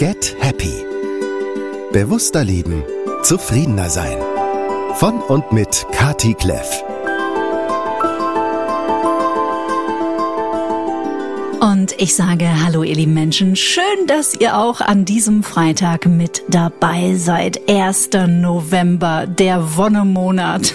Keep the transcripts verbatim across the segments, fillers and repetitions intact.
Get Happy. Bewusster leben, zufriedener sein. Von und mit Kati Kleff. Und ich sage hallo ihr lieben Menschen, schön, dass ihr auch an diesem Freitag mit dabei seid. erster November, der Wonnemonat.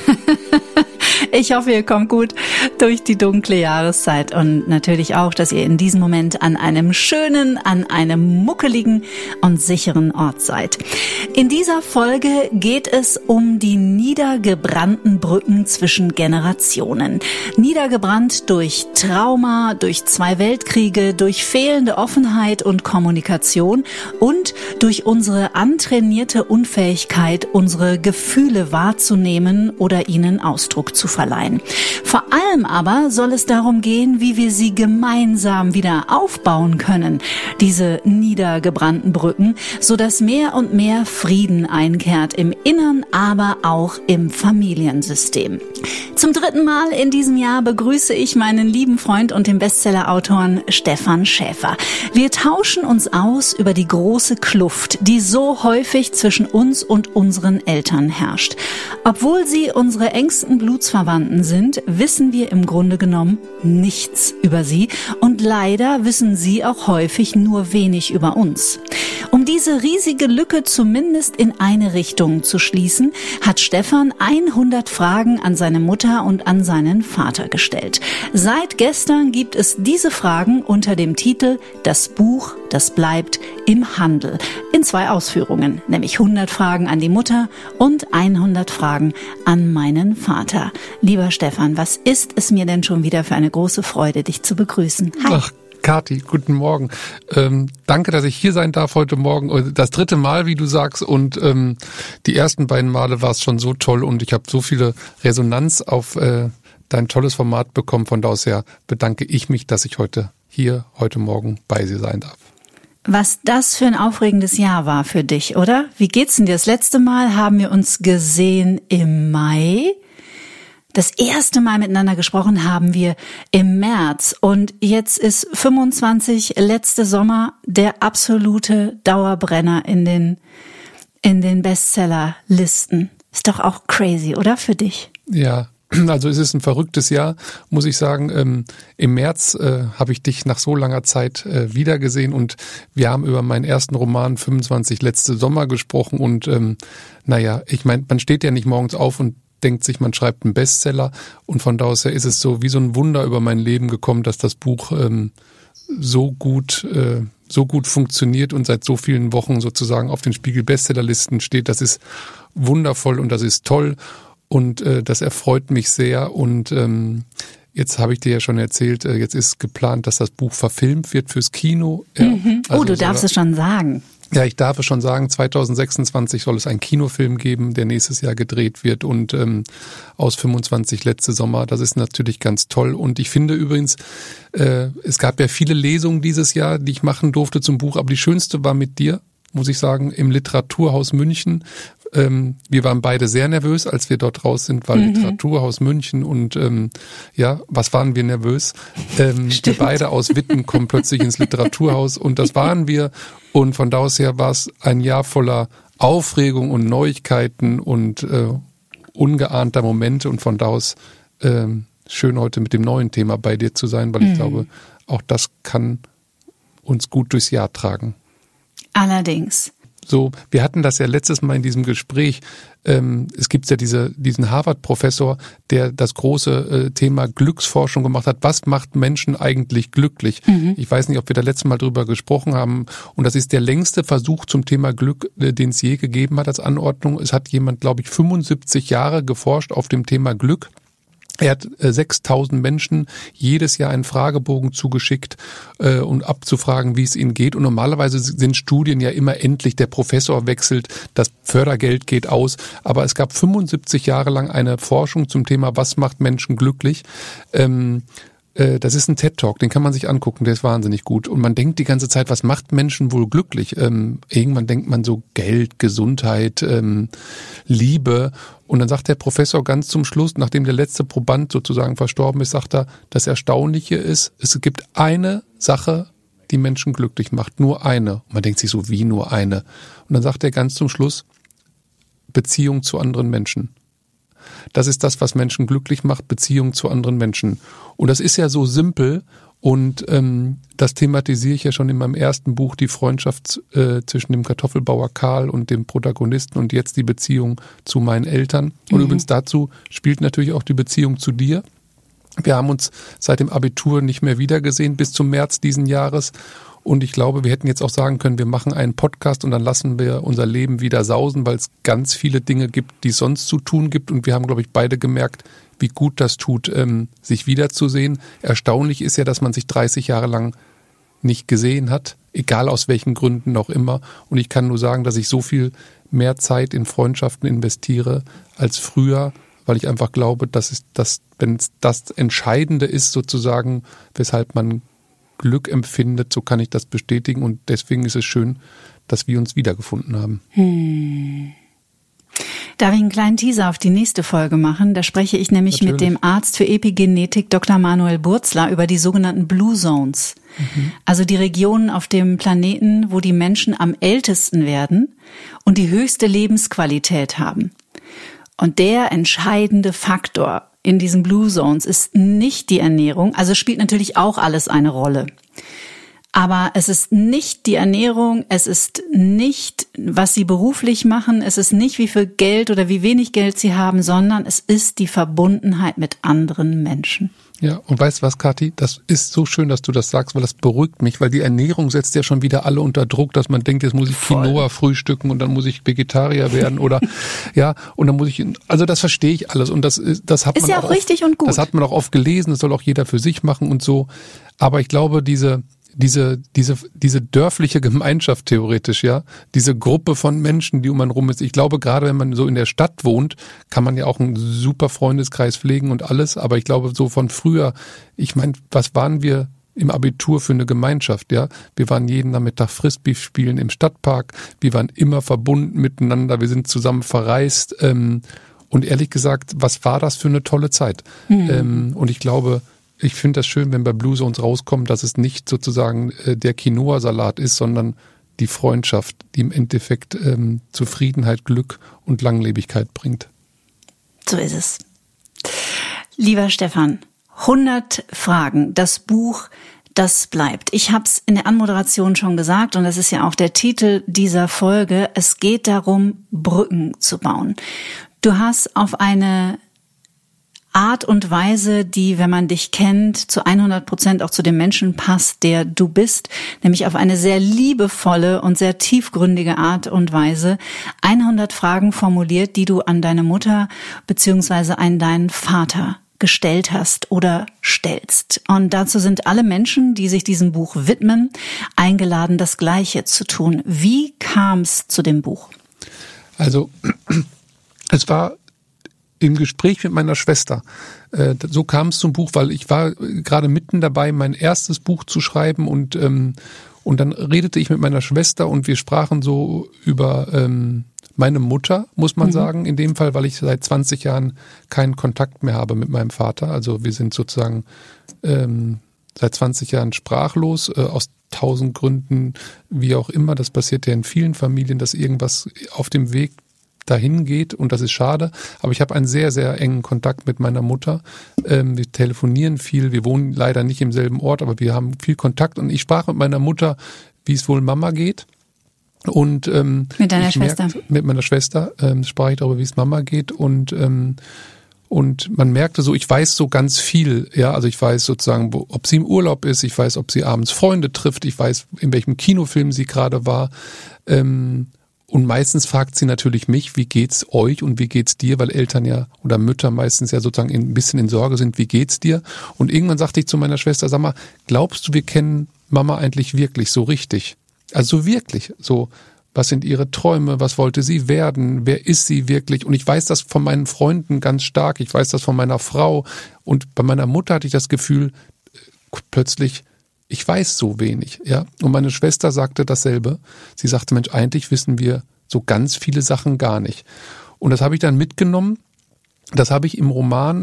Ich hoffe, ihr kommt gut durch die dunkle Jahreszeit und natürlich auch, dass ihr in diesem Moment an einem schönen, an einem muckeligen und sicheren Ort seid. In dieser Folge geht es um die niedergebrannten Brücken zwischen Generationen. Niedergebrannt durch Trauma, durch zwei Weltkriege, durch fehlende Offenheit und Kommunikation und durch unsere antrainierte Unfähigkeit, unsere Gefühle wahrzunehmen oder ihnen Ausdruck zu verleihen. Vor allem aber soll es darum gehen, wie wir sie gemeinsam wieder aufbauen können, diese niedergebrannten Brücken, sodass mehr und mehr Frieden einkehrt im Innern, aber auch im Familiensystem. Zum dritten Mal in diesem Jahr begrüße ich meinen lieben Freund und den Bestsellerautoren Stefan Schäfer. Wir tauschen uns aus über die große Kluft, die so häufig zwischen uns und unseren Eltern herrscht. Obwohl sie unsere engsten Blutsverwandten sind, wissen wir im Grunde genommen nichts über sie und leider wissen sie auch häufig nur wenig über uns. Um diese riesige Lücke zumindest in eine Richtung zu schließen, hat Stefan hundert Fragen an seine Mutter und an seinen Vater gestellt. Seit gestern gibt es diese Fragen unter dem Titel Das Buch, das bleibt im Handel. In zwei Ausführungen, nämlich hundert Fragen an die Mutter und hundert Fragen an meinen Vater. Lieber Stefan, was ist es mir denn schon wieder für eine große Freude, dich zu begrüßen? Hi. Ach, Kati, guten Morgen. Ähm, danke, dass ich hier sein darf heute Morgen. Das dritte Mal, wie du sagst, und ähm, die ersten beiden Male war es schon so toll und ich habe so viele Resonanz auf äh, dein tolles Format bekommen. Von daher bedanke ich mich, dass ich heute hier, heute Morgen bei dir sein darf. Was das für ein aufregendes Jahr war für dich, oder? Wie geht's denn dir? Das letzte Mal haben wir uns gesehen im Mai. Das erste Mal miteinander gesprochen haben wir im März und jetzt ist fünfundzwanzig, letzte Sommer, der absolute Dauerbrenner in den, in den Bestsellerlisten. Ist doch auch crazy, oder für dich? Ja, also es ist ein verrücktes Jahr, muss ich sagen. Ähm, im März äh, habe ich dich nach so langer Zeit äh, wiedergesehen und wir haben über meinen ersten Roman fünfundzwanzig letzte Sommer gesprochen und ähm, naja, ich meine, man steht ja nicht morgens auf und denkt sich, man schreibt einen Bestseller und von da aus her ist es so wie so ein Wunder über mein Leben gekommen, dass das Buch ähm, so gut äh, so gut funktioniert und seit so vielen Wochen sozusagen auf den Spiegel-Bestsellerlisten steht. Das ist wundervoll und das ist toll und äh, das erfreut mich sehr und ähm, jetzt habe ich dir ja schon erzählt, äh, jetzt ist geplant, dass das Buch verfilmt wird fürs Kino. Ja, mhm. Oh, also du darfst es schon sagen. Ja, ich darf es schon sagen, zwanzig sechsundzwanzig soll es einen Kinofilm geben, der nächstes Jahr gedreht wird und ähm, aus fünfundzwanzig letzte Sommer, das ist natürlich ganz toll und ich finde übrigens, äh, es gab ja viele Lesungen dieses Jahr, die ich machen durfte zum Buch, aber die schönste war mit dir, muss ich sagen, im Literaturhaus München. Ähm, wir waren beide sehr nervös, als wir dort raus sind, weil mhm. Literaturhaus München und ähm, ja, was waren wir nervös? Ähm, wir beide aus Witten kommen plötzlich ins Literaturhaus und das waren wir und von da aus her war es ein Jahr voller Aufregung und Neuigkeiten und äh, ungeahnter Momente und von da aus äh, schön heute mit dem neuen Thema bei dir zu sein, weil ich mhm. glaube, auch das kann uns gut durchs Jahr tragen. Allerdings. So, wir hatten das ja letztes Mal in diesem Gespräch. Ähm, es gibt ja diese, diesen Harvard-Professor, der das große äh, Thema Glücksforschung gemacht hat. Was macht Menschen eigentlich glücklich? Mhm. Ich weiß nicht, ob wir da letztes Mal drüber gesprochen haben. Und das ist der längste Versuch zum Thema Glück, äh, den es je gegeben hat als Anordnung. Es hat jemand, glaube ich, fünfundsiebzig Jahre geforscht auf dem Thema Glück. Er hat äh, sechstausend Menschen jedes Jahr einen Fragebogen zugeschickt, äh, um abzufragen, wie es ihnen geht. Und normalerweise sind Studien ja immer endlich, der Professor wechselt, das Fördergeld geht aus. Aber es gab fünfundsiebzig Jahre lang eine Forschung zum Thema, was macht Menschen glücklich. Ähm, Das ist ein TED-Talk, den kann man sich angucken, der ist wahnsinnig gut. Und man denkt die ganze Zeit, was macht Menschen wohl glücklich? Ähm, irgendwann denkt man so Geld, Gesundheit, ähm, Liebe. Und dann sagt der Professor ganz zum Schluss, nachdem der letzte Proband sozusagen verstorben ist, sagt er, das Erstaunliche ist, es gibt eine Sache, die Menschen glücklich macht. Nur eine. Und man denkt sich so, wie nur eine? Und dann sagt er ganz zum Schluss, Beziehung zu anderen Menschen. Das ist das, was Menschen glücklich macht, Beziehung zu anderen Menschen. Und das ist ja so simpel und ähm, das thematisiere ich ja schon in meinem ersten Buch, die Freundschaft äh, zwischen dem Kartoffelbauer Karl und dem Protagonisten und jetzt die Beziehung zu meinen Eltern. Und mhm. übrigens dazu spielt natürlich auch die Beziehung zu dir. Wir haben uns seit dem Abitur nicht mehr wiedergesehen bis zum März diesen Jahres. Und ich glaube, wir hätten jetzt auch sagen können, wir machen einen Podcast und dann lassen wir unser Leben wieder sausen, weil es ganz viele Dinge gibt, die es sonst zu tun gibt. Und wir haben, glaube ich, beide gemerkt, wie gut das tut, ähm, sich wiederzusehen. Erstaunlich ist ja, dass man sich dreißig Jahre lang nicht gesehen hat, egal aus welchen Gründen auch immer. Und ich kann nur sagen, dass ich so viel mehr Zeit in Freundschaften investiere als früher, weil ich einfach glaube, dass es das, wenn es das Entscheidende ist, sozusagen, weshalb man Glück empfindet, so kann ich das bestätigen und deswegen ist es schön, dass wir uns wiedergefunden haben. Hm. Darf ich einen kleinen Teaser auf die nächste Folge machen? Da spreche ich nämlich Natürlich. mit dem Arzt für Epigenetik Doktor Manuel Burzler über die sogenannten Blue Zones. Mhm. Also die Regionen auf dem Planeten, wo die Menschen am ältesten werden und die höchste Lebensqualität haben. Und der entscheidende Faktor in diesen Blue Zones ist nicht die Ernährung, also spielt natürlich auch alles eine Rolle. Aber es ist nicht die Ernährung, es ist nicht, was sie beruflich machen, es ist nicht, wie viel Geld oder wie wenig Geld sie haben, sondern es ist die Verbundenheit mit anderen Menschen. Ja, und weißt du was, Kathi? Das ist so schön, dass du das sagst, weil das beruhigt mich, weil die Ernährung setzt ja schon wieder alle unter Druck, dass man denkt, jetzt muss ich Voll. Quinoa frühstücken und dann muss ich Vegetarier werden oder ja, und dann muss ich, also das verstehe ich alles und das ist, das hat ist man ja auch, auch richtig oft, und gut. Das hat man auch oft gelesen, das soll auch jeder für sich machen und so. Aber ich glaube, diese diese diese diese dörfliche Gemeinschaft theoretisch, ja, diese Gruppe von Menschen, die um einen rum ist. Ich glaube, gerade wenn man so in der Stadt wohnt, kann man ja auch einen super Freundeskreis pflegen und alles, aber ich glaube, so von früher, ich meine, was waren wir im Abitur für eine Gemeinschaft, ja? Wir waren jeden Nachmittag Frisbee spielen im Stadtpark, wir waren immer verbunden miteinander, wir sind zusammen verreist ähm, und ehrlich gesagt, was war das für eine tolle Zeit? Mhm. Ähm, und ich glaube, ich finde das schön, wenn bei Blue Zones rauskommt, dass es nicht sozusagen äh, der Quinoa-Salat ist, sondern die Freundschaft, die im Endeffekt ähm, Zufriedenheit, Glück und Langlebigkeit bringt. So ist es. Lieber Stefan, hundert Fragen, das Buch, das bleibt. Ich habe es in der Anmoderation schon gesagt und das ist ja auch der Titel dieser Folge. Es geht darum, Brücken zu bauen. Du hast auf eine Art und Weise, die, wenn man dich kennt, zu hundert Prozent auch zu dem Menschen passt, der du bist, nämlich auf eine sehr liebevolle und sehr tiefgründige Art und Weise hundert Fragen formuliert, die du an deine Mutter beziehungsweise an deinen Vater gestellt hast oder stellst. Und dazu sind alle Menschen, die sich diesem Buch widmen, eingeladen, das Gleiche zu tun. Wie kam es zu dem Buch? Also, es war im Gespräch mit meiner Schwester. Äh, so kam es zum Buch, weil ich war gerade mitten dabei, mein erstes Buch zu schreiben und ähm, und dann redete ich mit meiner Schwester und wir sprachen so über ähm, meine Mutter, muss man mhm. sagen, in dem Fall, weil ich seit zwanzig Jahren keinen Kontakt mehr habe mit meinem Vater. Also wir sind sozusagen ähm, seit zwanzig Jahren sprachlos, äh, aus tausend Gründen, wie auch immer. Das passiert ja in vielen Familien, dass irgendwas auf dem Weg dahin geht und das ist schade, aber ich habe einen sehr, sehr engen Kontakt mit meiner Mutter. Ähm, wir telefonieren viel, wir wohnen leider nicht im selben Ort, aber wir haben viel Kontakt und ich sprach mit meiner Mutter, wie es wohl Mama geht. Und ähm, mit deiner Schwester? Merkte, mit meiner Schwester ähm, sprach ich darüber, wie es Mama geht und ähm, und man merkte so, ich weiß so ganz viel, ja, also ich weiß sozusagen, wo, ob sie im Urlaub ist, ich weiß, ob sie abends Freunde trifft, ich weiß, in welchem Kinofilm sie gerade war. Ähm, Und meistens fragt sie natürlich mich, wie geht's euch und wie geht's dir, weil Eltern ja oder Mütter meistens ja sozusagen ein bisschen in Sorge sind, wie geht's dir? Und irgendwann sagte ich zu meiner Schwester, sag mal, glaubst du, wir kennen Mama eigentlich wirklich so richtig? Also wirklich, so, was sind ihre Träume, was wollte sie werden, wer ist sie wirklich? Und ich weiß das von meinen Freunden ganz stark, ich weiß das von meiner Frau und bei meiner Mutter hatte ich das Gefühl, plötzlich, ich weiß so wenig, ja. Und meine Schwester sagte dasselbe. Sie sagte, Mensch, eigentlich wissen wir so ganz viele Sachen gar nicht. Und das habe ich dann mitgenommen. Das habe ich im Roman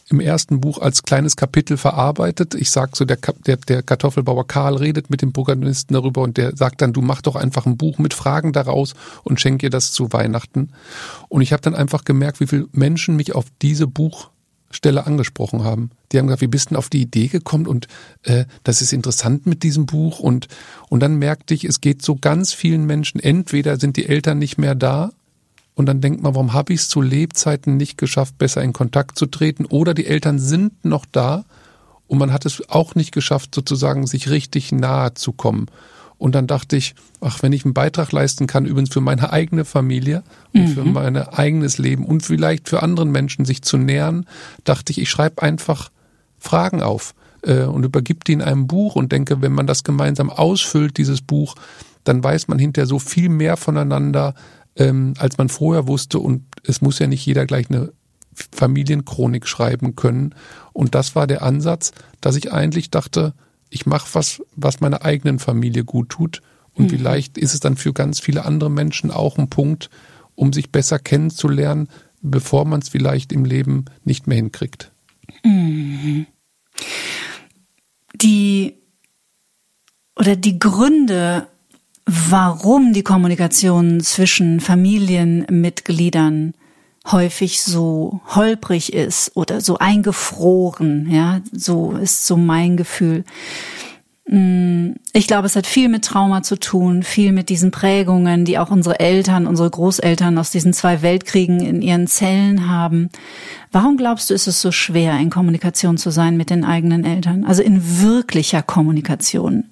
im ersten Buch als kleines Kapitel verarbeitet. Ich sag so, der, der, der Kartoffelbauer Karl redet mit dem Protagonisten darüber und der sagt dann, du mach doch einfach ein Buch mit Fragen daraus und schenk ihr das zu Weihnachten. Und ich habe dann einfach gemerkt, wie viele Menschen mich auf diese Buchstelle angesprochen haben. Die haben gesagt, wie bist du denn auf die Idee gekommen und äh, das ist interessant mit diesem Buch. Und, und dann merkte ich, es geht so ganz vielen Menschen, entweder sind die Eltern nicht mehr da, und dann denkt man, warum habe ich es zu Lebzeiten nicht geschafft, besser in Kontakt zu treten? Oder die Eltern sind noch da und man hat es auch nicht geschafft, sozusagen sich richtig nahe zu kommen. Und dann dachte ich, ach, wenn ich einen Beitrag leisten kann, übrigens für meine eigene Familie und mhm. für mein eigenes Leben und vielleicht für anderen Menschen sich zu nähern, dachte ich, ich schreibe einfach Fragen auf äh, und übergebe die in einem Buch und denke, wenn man das gemeinsam ausfüllt, dieses Buch, dann weiß man hinterher so viel mehr voneinander, Ähm, als man vorher wusste, und es muss ja nicht jeder gleich eine Familienchronik schreiben können. Und das war der Ansatz, dass ich eigentlich dachte, ich mache was, was meiner eigenen Familie gut tut. Und mhm. vielleicht ist es dann für ganz viele andere Menschen auch ein Punkt, um sich besser kennenzulernen, bevor man es vielleicht im Leben nicht mehr hinkriegt. Mhm. Die oder die Gründe, warum die Kommunikation zwischen Familienmitgliedern häufig so holprig ist oder so eingefroren, ja, so ist so mein Gefühl. Ich glaube, es hat viel mit Trauma zu tun, viel mit diesen Prägungen, die auch unsere Eltern, unsere Großeltern aus diesen zwei Weltkriegen in ihren Zellen haben. Warum glaubst du, ist es so schwer, in Kommunikation zu sein mit den eigenen Eltern? Also in wirklicher Kommunikation?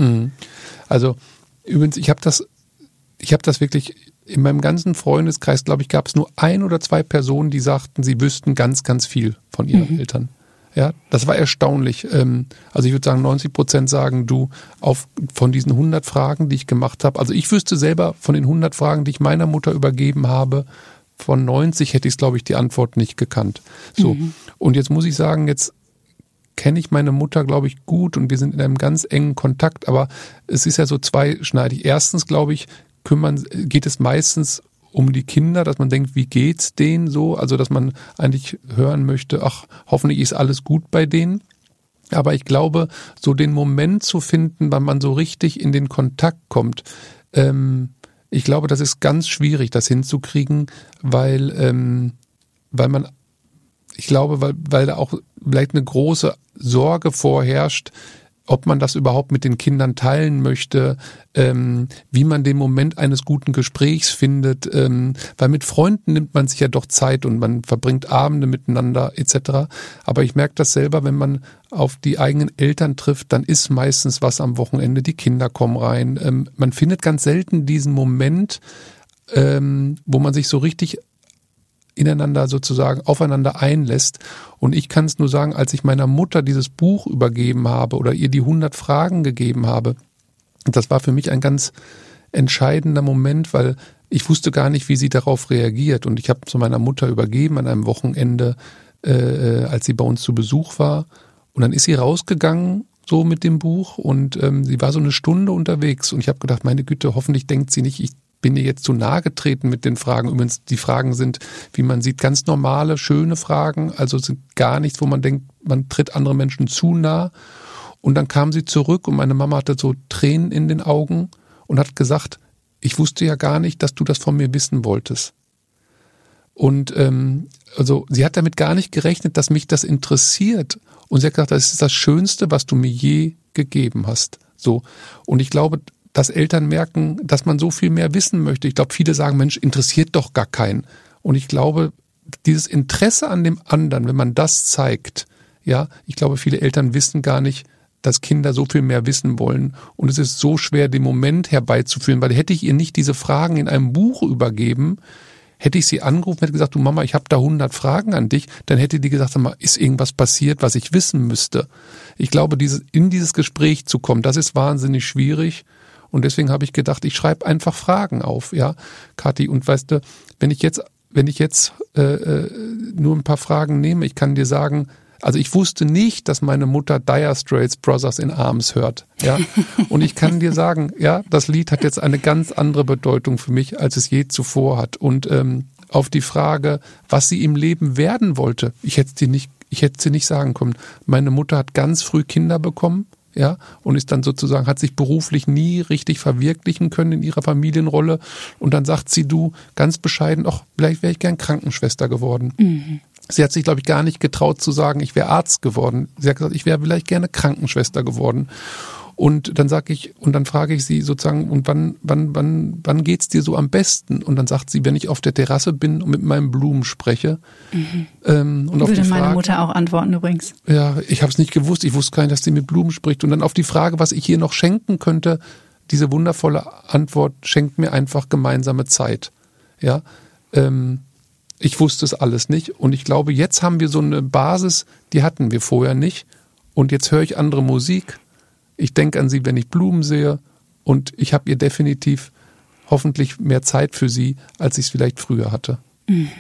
Also übrigens, ich habe das, ich habe das wirklich in meinem ganzen Freundeskreis, glaube ich, gab es nur ein oder zwei Personen, die sagten, sie wüssten ganz, ganz viel von ihren mhm. Eltern. Ja, das war erstaunlich. Also ich würde sagen, neunzig Prozent sagen, du, auf von diesen hundert Fragen, die ich gemacht habe, also ich wüsste selber von den hundert Fragen, die ich meiner Mutter übergeben habe, von neunzig hätte ich, glaube ich, die Antwort nicht gekannt. So. Mhm. Und jetzt muss ich sagen, jetzt kenne ich meine Mutter, glaube ich, gut und wir sind in einem ganz engen Kontakt, aber es ist ja so zweischneidig. Erstens, glaube ich, kümmern, geht es meistens um die Kinder, dass man denkt, wie geht's denen so? Also, dass man eigentlich hören möchte, ach, hoffentlich ist alles gut bei denen. Aber ich glaube, so den Moment zu finden, wann man so richtig in den Kontakt kommt, ähm, ich glaube, das ist ganz schwierig, das hinzukriegen, weil, ähm, weil man, ich glaube, weil, weil da auch vielleicht eine große Sorge vorherrscht, ob man das überhaupt mit den Kindern teilen möchte, ähm, wie man den Moment eines guten Gesprächs findet, ähm, weil mit Freunden nimmt man sich ja doch Zeit und man verbringt Abende miteinander et cetera. Aber ich merke das selber, wenn man auf die eigenen Eltern trifft, dann ist meistens was am Wochenende, die Kinder kommen rein. Ähm, man findet ganz selten diesen Moment, ähm, wo man sich so richtig ineinander sozusagen aufeinander einlässt. Und ich kann es nur sagen, als ich meiner Mutter dieses Buch übergeben habe oder ihr die hundert Fragen gegeben habe, das war für mich ein ganz entscheidender Moment, weil ich wusste gar nicht, wie sie darauf reagiert. Und ich habe zu meiner Mutter übergeben an einem Wochenende, äh, als sie bei uns zu Besuch war. Und dann ist sie rausgegangen so mit dem Buch und ähm, sie war so eine Stunde unterwegs. Und ich habe gedacht, meine Güte, hoffentlich denkt sie nicht, ich bin ihr jetzt zu nahe getreten mit den Fragen. Übrigens, die Fragen sind, wie man sieht, ganz normale, schöne Fragen. Also sind gar nichts, wo man denkt, man tritt anderen Menschen zu nah. Und dann kam sie zurück und meine Mama hatte so Tränen in den Augen und hat gesagt, ich wusste ja gar nicht, dass du das von mir wissen wolltest. Und ähm, also sie hat damit gar nicht gerechnet, dass mich das interessiert. Und sie hat gesagt, das ist das Schönste, was du mir je gegeben hast. So. Und ich glaube, dass Eltern merken, dass man so viel mehr wissen möchte. Ich glaube, viele sagen, Mensch, interessiert doch gar keinen. Und ich glaube, dieses Interesse an dem anderen, wenn man das zeigt, ja, ich glaube, viele Eltern wissen gar nicht, dass Kinder so viel mehr wissen wollen. Und es ist so schwer, den Moment herbeizuführen, weil hätte ich ihr nicht diese Fragen in einem Buch übergeben, hätte ich sie angerufen, hätte gesagt, du Mama, ich habe da hundert Fragen an dich, dann hätte die gesagt, sag mal, ist irgendwas passiert, was ich wissen müsste. Ich glaube, dieses, in dieses Gespräch zu kommen, das ist wahnsinnig schwierig. Und deswegen habe ich gedacht, ich schreibe einfach Fragen auf, ja, Kathi. Und weißt du, wenn ich jetzt, wenn ich jetzt äh, nur ein paar Fragen nehme, ich kann dir sagen, also ich wusste nicht, dass meine Mutter Dire Straits Brothers in Arms hört, ja. Und ich kann dir sagen, ja, das Lied hat jetzt eine ganz andere Bedeutung für mich, als es je zuvor hat. Und ähm, auf die Frage, was sie im Lleben werden wollte, ich hätte sie nicht ich hätte sie nicht sagen können. Meine Mutter hat ganz früh Kinder bekommen, ja, und ist dann sozusagen, hat sich beruflich nie richtig verwirklichen können in ihrer Familienrolle. Und dann sagt sie, du, ganz bescheiden, ach, vielleicht wäre ich gern Krankenschwester geworden. Mhm. Sie hat sich, glaube ich, gar nicht getraut zu sagen, ich wäre Arzt geworden. Sie hat gesagt, ich wäre vielleicht gerne Krankenschwester geworden. Und dann sage ich, und dann frage ich sie sozusagen, und wann, wann, wann, wann geht's dir so am besten? Und dann sagt sie, wenn ich auf der Terrasse bin und mit meinen Blumen spreche. Mhm. Ähm, und Würde auf die meine Frage, Mutter auch antworten übrigens. Ja, ich habe es nicht gewusst. Ich wusste gar nicht, dass sie mit Blumen spricht. Und dann auf die Frage, was ich hier noch schenken könnte, diese wundervolle Antwort, schenkt mir einfach gemeinsame Zeit. Ja, ähm, ich wusste es alles nicht. Und ich glaube, jetzt haben wir so eine Basis, die hatten wir vorher nicht. Und jetzt höre ich andere Musik. Ich denke an sie, wenn ich Blumen sehe, und ich habe ihr definitiv hoffentlich mehr Zeit für sie, als ich es vielleicht früher hatte. Mhm.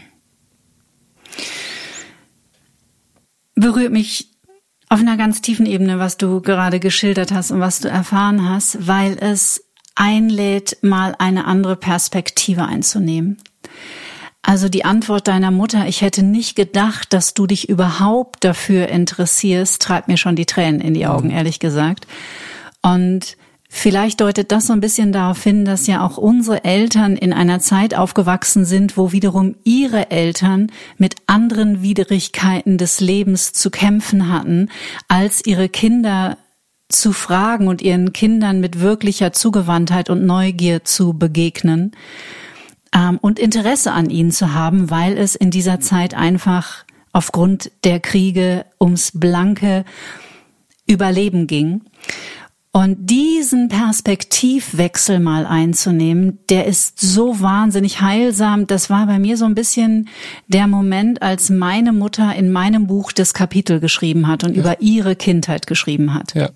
Berührt mich auf einer ganz tiefen Ebene, was du gerade geschildert hast und was du erfahren hast, weil es einlädt, mal eine andere Perspektive einzunehmen. Also die Antwort deiner Mutter, ich hätte nicht gedacht, dass du dich überhaupt dafür interessierst, treibt mir schon die Tränen in die Augen, mhm. ehrlich gesagt. Und vielleicht deutet das so ein bisschen darauf hin, dass ja auch unsere Eltern in einer Zeit aufgewachsen sind, wo wiederum ihre Eltern mit anderen Widrigkeiten des Lebens zu kämpfen hatten, als ihre Kinder zu fragen und ihren Kindern mit wirklicher Zugewandtheit und Neugier zu begegnen. Und Interesse an ihnen zu haben, weil es in dieser Zeit einfach aufgrund der Kriege ums blanke Überleben ging. Und diesen Perspektivwechsel mal einzunehmen, der ist so wahnsinnig heilsam. Das war bei mir so ein bisschen der Moment, als meine Mutter in meinem Buch das Kapitel geschrieben hat und ja. über ihre Kindheit geschrieben hat. Ja.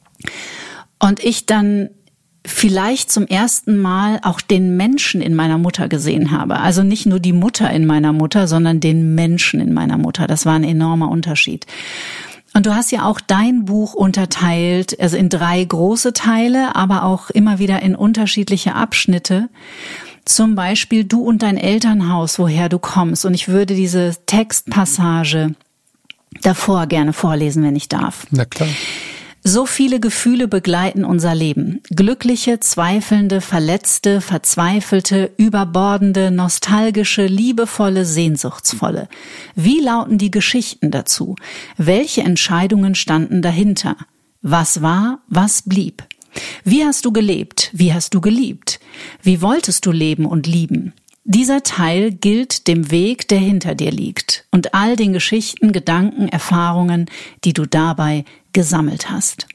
Und ich dann vielleicht zum ersten Mal auch den Menschen in meiner Mutter gesehen habe. Also nicht nur die Mutter in meiner Mutter, sondern den Menschen in meiner Mutter. Das war ein enormer Unterschied. Und du hast ja auch dein Buch unterteilt, also in drei große Teile, aber auch immer wieder in unterschiedliche Abschnitte. Zum Beispiel du und dein Elternhaus, woher du kommst. Und ich würde diese Textpassage davor gerne vorlesen, wenn ich darf. Na klar. So viele Gefühle begleiten unser Leben. Glückliche, zweifelnde, verletzte, verzweifelte, überbordende, nostalgische, liebevolle, sehnsuchtsvolle. Wie lauten die Geschichten dazu? Welche Entscheidungen standen dahinter? Was war, was blieb? Wie hast du gelebt? Wie hast du geliebt? Wie wolltest du leben und lieben? Dieser Teil gilt dem Weg, der hinter dir liegt, und all den Geschichten, Gedanken, Erfahrungen, die du dabei gesammelt hast.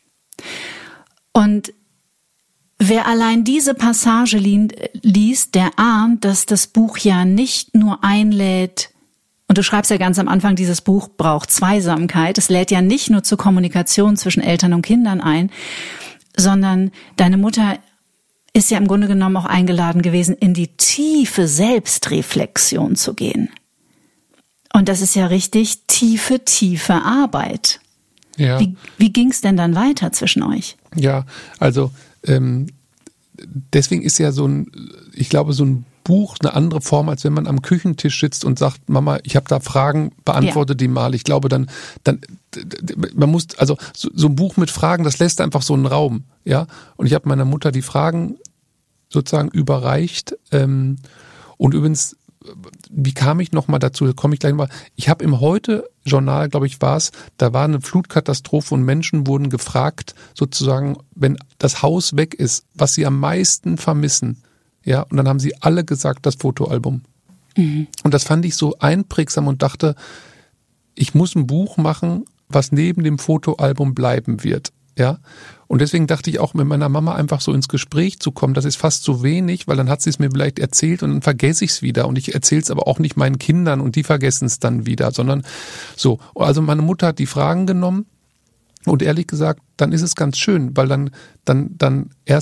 Und wer allein diese Passage liest, der ahnt, dass das Buch ja nicht nur einlädt, und du schreibst ja ganz am Anfang, dieses Buch braucht Zweisamkeit, es lädt ja nicht nur zur Kommunikation zwischen Eltern und Kindern ein, sondern deine Mutter ist ja im Grunde genommen auch eingeladen gewesen, in die tiefe Selbstreflexion zu gehen. Und das ist ja richtig tiefe, tiefe Arbeit. Ja. Wie, wie ging es denn dann weiter zwischen euch? Ja, also ähm, deswegen ist ja so ein, ich glaube, so ein Buch eine andere Form, als wenn man am Küchentisch sitzt und sagt, Mama, ich habe da Fragen, beantworte ja. die mal. Ich glaube, dann, dann, man muss, also so, so ein Buch mit Fragen, das lässt einfach so einen Raum, ja. Und ich habe meiner Mutter die Fragen sozusagen überreicht. Ähm, und übrigens, wie kam ich nochmal dazu? Da komme ich gleich mal. Ich habe im Heute-Journal, glaube ich, war es, da war eine Flutkatastrophe und Menschen wurden gefragt, sozusagen, wenn das Haus weg ist, was sie am meisten vermissen. Ja, und dann haben sie alle gesagt, das Fotoalbum. Mhm. Und das fand ich so einprägsam und dachte, ich muss ein Buch machen, was neben dem Fotoalbum bleiben wird. Ja, und deswegen dachte ich auch, mit meiner Mama einfach so ins Gespräch zu kommen, das ist fast zu wenig, weil dann hat sie es mir vielleicht erzählt und dann vergesse ich es wieder und ich erzähle es aber auch nicht meinen Kindern und die vergessen es dann wieder, sondern so. Also meine Mutter hat die Fragen genommen und ehrlich gesagt, dann ist es ganz schön, weil dann, dann, dann erstens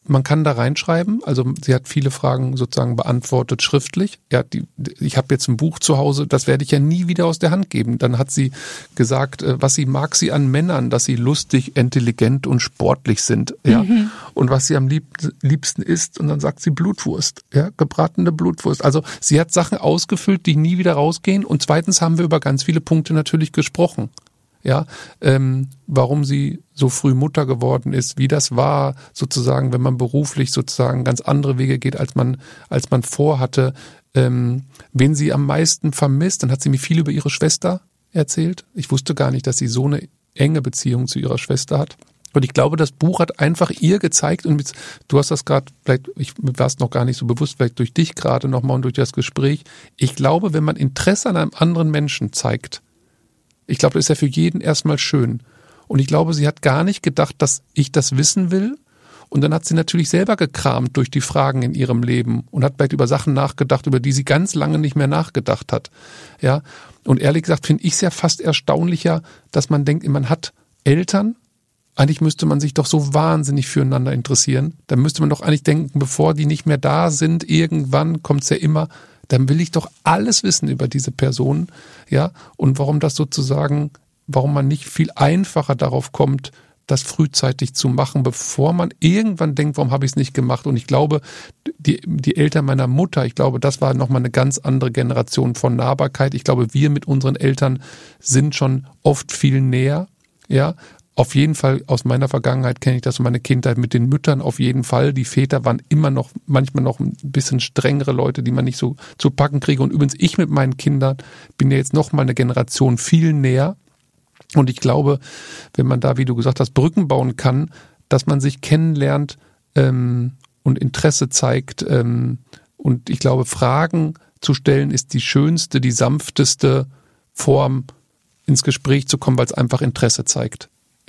man kann da reinschreiben, also sie hat viele Fragen sozusagen beantwortet schriftlich. Ja, die, ich habe jetzt ein Buch zu Hause, das werde ich ja nie wieder aus der Hand geben. Dann hat sie gesagt, was sie mag sie an Männern, dass sie lustig, intelligent und sportlich sind. Ja, mhm. Und was sie am lieb, liebsten isst. Und dann sagt sie Blutwurst, ja, gebratene Blutwurst. Also sie hat Sachen ausgefüllt, die nie wieder rausgehen. Und zweitens haben wir über ganz viele Punkte natürlich gesprochen. Ja, ähm, warum sie so früh Mutter geworden ist, wie das war, sozusagen, wenn man beruflich sozusagen ganz andere Wege geht, als man als man vorhatte, ähm, wen sie am meisten vermisst. Dann hat sie mir viel über ihre Schwester erzählt. Ich wusste gar nicht, dass sie so eine enge Beziehung zu ihrer Schwester hat. Und ich glaube, das Buch hat einfach ihr gezeigt, und mit, du hast das gerade, vielleicht, ich war es noch gar nicht so bewusst, vielleicht durch dich gerade nochmal und durch das Gespräch. Ich glaube, wenn man Interesse an einem anderen Menschen zeigt, ich glaube, das ist ja für jeden erstmal schön. Und ich glaube, sie hat gar nicht gedacht, dass ich das wissen will. Und dann hat sie natürlich selber gekramt durch die Fragen in ihrem Leben und hat vielleicht über Sachen nachgedacht, über die sie ganz lange nicht mehr nachgedacht hat. Ja. Und ehrlich gesagt finde ich es ja fast erstaunlicher, dass man denkt, man hat Eltern. Eigentlich müsste man sich doch so wahnsinnig füreinander interessieren. Dann müsste man doch eigentlich denken, bevor die nicht mehr da sind, irgendwann kommt es ja immer, dann will ich doch alles wissen über diese Person, ja, und warum das sozusagen, warum man nicht viel einfacher darauf kommt, das frühzeitig zu machen, bevor man irgendwann denkt, warum habe ich es nicht gemacht? Und ich glaube, die, die Eltern meiner Mutter, ich glaube, das war nochmal eine ganz andere Generation von Nahbarkeit. Ich glaube, wir mit unseren Eltern sind schon oft viel näher, ja. Auf jeden Fall, aus meiner Vergangenheit kenne ich das, meine Kindheit mit den Müttern auf jeden Fall. Die Väter waren immer noch, manchmal noch ein bisschen strengere Leute, die man nicht so zu packen kriege. Und übrigens, ich mit meinen Kindern bin ja jetzt noch mal eine Generation viel näher. Und ich glaube, wenn man da, wie du gesagt hast, Brücken bauen kann, dass man sich kennenlernt ähm, und Interesse zeigt. Ähm, und ich glaube, Fragen zu stellen ist die schönste, die sanfteste Form, ins Gespräch zu kommen, weil es einfach Interesse zeigt.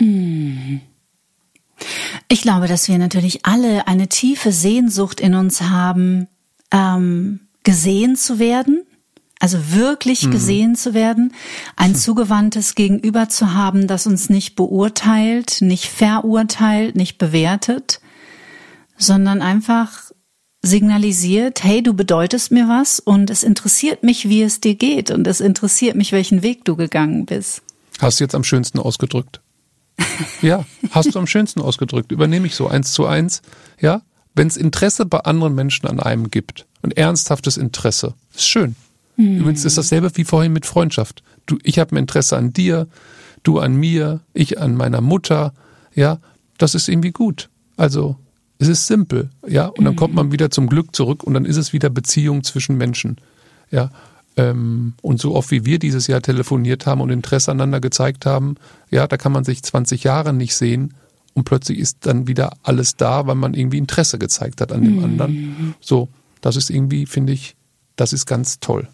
Ich glaube, dass wir natürlich alle eine tiefe Sehnsucht in uns haben, ähm, gesehen zu werden, also wirklich mhm. gesehen zu werden, ein mhm. zugewandtes Gegenüber zu haben, das uns nicht beurteilt, nicht verurteilt, nicht bewertet, sondern einfach signalisiert, hey, du bedeutest mir was und es interessiert mich, wie es dir geht und es interessiert mich, welchen Weg du gegangen bist. Hast du jetzt am schönsten ausgedrückt. Ja, hast du am schönsten ausgedrückt. Übernehme ich so eins zu eins. Ja, wenn es Interesse bei anderen Menschen an einem gibt und ernsthaftes Interesse, ist schön. Hm. Übrigens ist dasselbe wie vorhin mit Freundschaft. Du, ich habe ein Interesse an dir, du an mir, ich an meiner Mutter. Ja, das ist irgendwie gut. Also es ist simpel. Ja, und dann hm. kommt man wieder zum Glück zurück und dann ist es wieder Beziehung zwischen Menschen. Ja. Und so oft wie wir dieses Jahr telefoniert haben und Interesse aneinander gezeigt haben, ja, da kann man sich zwanzig Jahre nicht sehen und plötzlich ist dann wieder alles da, weil man irgendwie Interesse gezeigt hat an dem mhm. anderen. So, das ist irgendwie, finde ich, das ist ganz toll.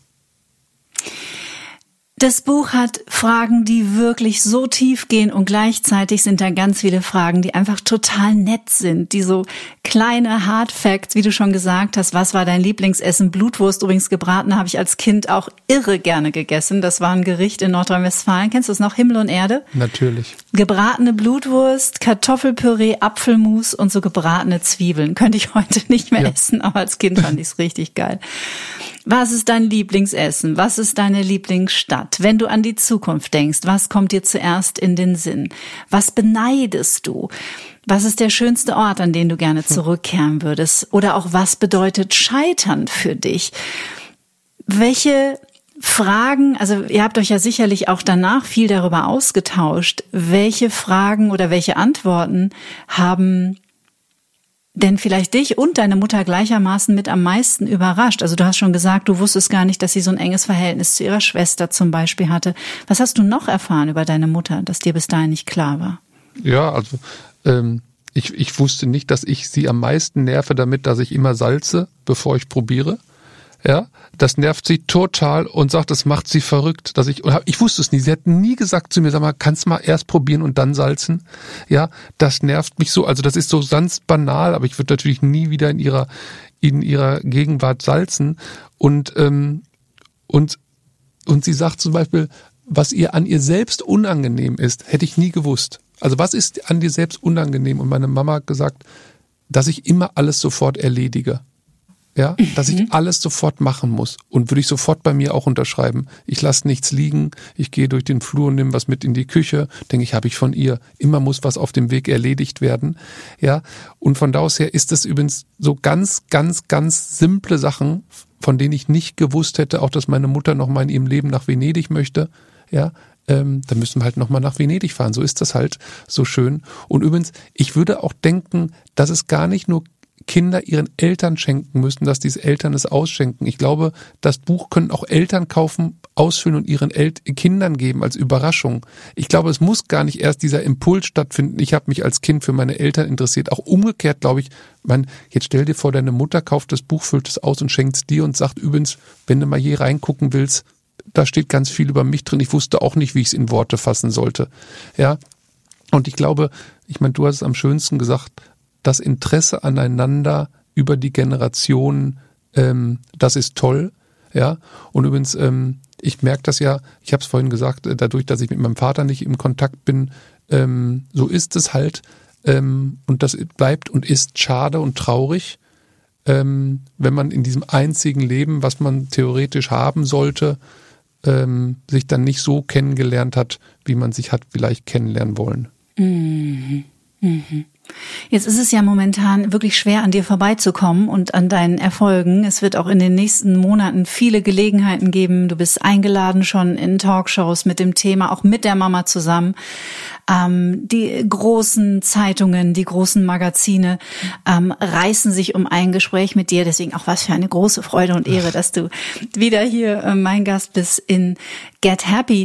Das Buch hat Fragen, die wirklich so tief gehen und gleichzeitig sind da ganz viele Fragen, die einfach total nett sind, die so kleine Hard Facts, wie du schon gesagt hast, was war dein Lieblingsessen? Blutwurst, übrigens gebratene, habe ich als Kind auch irre gerne gegessen. Das war ein Gericht in Nordrhein-Westfalen. Kennst du es noch? Himmel und Erde? Natürlich. Gebratene Blutwurst, Kartoffelpüree, Apfelmus und so gebratene Zwiebeln. Könnte ich heute nicht mehr ja. essen, aber als Kind fand ich es richtig geil. Was ist dein Lieblingsessen? Was ist deine Lieblingsstadt? Wenn du an die Zukunft denkst, was kommt dir zuerst in den Sinn? Was beneidest du? Was ist der schönste Ort, an den du gerne zurückkehren würdest? Oder auch, was bedeutet Scheitern für dich? Welche Fragen, also ihr habt euch ja sicherlich auch danach viel darüber ausgetauscht, welche Fragen oder welche Antworten haben denn vielleicht dich und deine Mutter gleichermaßen mit am meisten überrascht? Also du hast schon gesagt, du wusstest gar nicht, dass sie so ein enges Verhältnis zu ihrer Schwester zum Beispiel hatte. Was hast du noch erfahren über deine Mutter, das dir bis dahin nicht klar war? Ja, also ähm, ich, ich wusste nicht, dass ich sie am meisten nerve damit, dass ich immer salze, bevor ich probiere. Ja, das nervt sie total und sagt, das macht sie verrückt, dass ich, ich wusste es nie, sie hat nie gesagt zu mir, sag mal, kannst mal erst probieren und dann salzen. Ja, das nervt mich so, also das ist so ganz banal, aber ich würde natürlich nie wieder in ihrer, in ihrer Gegenwart salzen und, ähm, und, und sie sagt zum Beispiel, was ihr an ihr selbst unangenehm ist, hätte ich nie gewusst. Also was ist an dir selbst unangenehm? Und meine Mama hat gesagt, dass ich immer alles sofort erledige. Ja, dass ich mhm. alles sofort machen muss. Und würde ich sofort bei mir auch unterschreiben. Ich lasse nichts liegen, ich gehe durch den Flur und nehme was mit in die Küche, denke ich, habe ich von ihr. Immer muss was auf dem Weg erledigt werden. Ja, und von da aus her ist es übrigens so ganz, ganz, ganz simple Sachen, von denen ich nicht gewusst hätte, auch dass meine Mutter noch mal in ihrem Leben nach Venedig möchte. Ja, ähm, dann müssen wir halt noch mal nach Venedig fahren. So ist das halt so schön. Und übrigens, ich würde auch denken, dass es gar nicht nur Kinder ihren Eltern schenken müssen, dass diese Eltern es ausschenken. Ich glaube, das Buch können auch Eltern kaufen, ausfüllen und ihren El- Kindern geben als Überraschung. Ich glaube, es muss gar nicht erst dieser Impuls stattfinden. Ich habe mich als Kind für meine Eltern interessiert. Auch umgekehrt, glaube ich, man, jetzt stell dir vor, deine Mutter kauft das Buch, füllt es aus und schenkt es dir und sagt übrigens, wenn du mal je reingucken willst, da steht ganz viel über mich drin. Ich wusste auch nicht, wie ich es in Worte fassen sollte. Ja. Und ich glaube, ich meine, du hast es am schönsten gesagt, das Interesse aneinander über die Generationen, ähm, das ist toll, ja. Und übrigens, ähm, ich merke das ja, ich habe es vorhin gesagt, dadurch, dass ich mit meinem Vater nicht im Kontakt bin, ähm, so ist es halt, ähm, und das bleibt und ist schade und traurig, ähm, wenn man in diesem einzigen Leben, was man theoretisch haben sollte, ähm, sich dann nicht so kennengelernt hat, wie man sich hat vielleicht kennenlernen wollen. Mhm. Mhm. Jetzt ist es ja momentan wirklich schwer, an dir vorbeizukommen und an deinen Erfolgen. Es wird auch in den nächsten Monaten viele Gelegenheiten geben. Du bist eingeladen schon in Talkshows mit dem Thema, auch mit der Mama zusammen. Ähm, die großen Zeitungen, die großen Magazine ähm, reißen sich um ein Gespräch mit dir. Deswegen auch was für eine große Freude und Ehre, dass du wieder hier äh, mein Gast bist in Get Happy.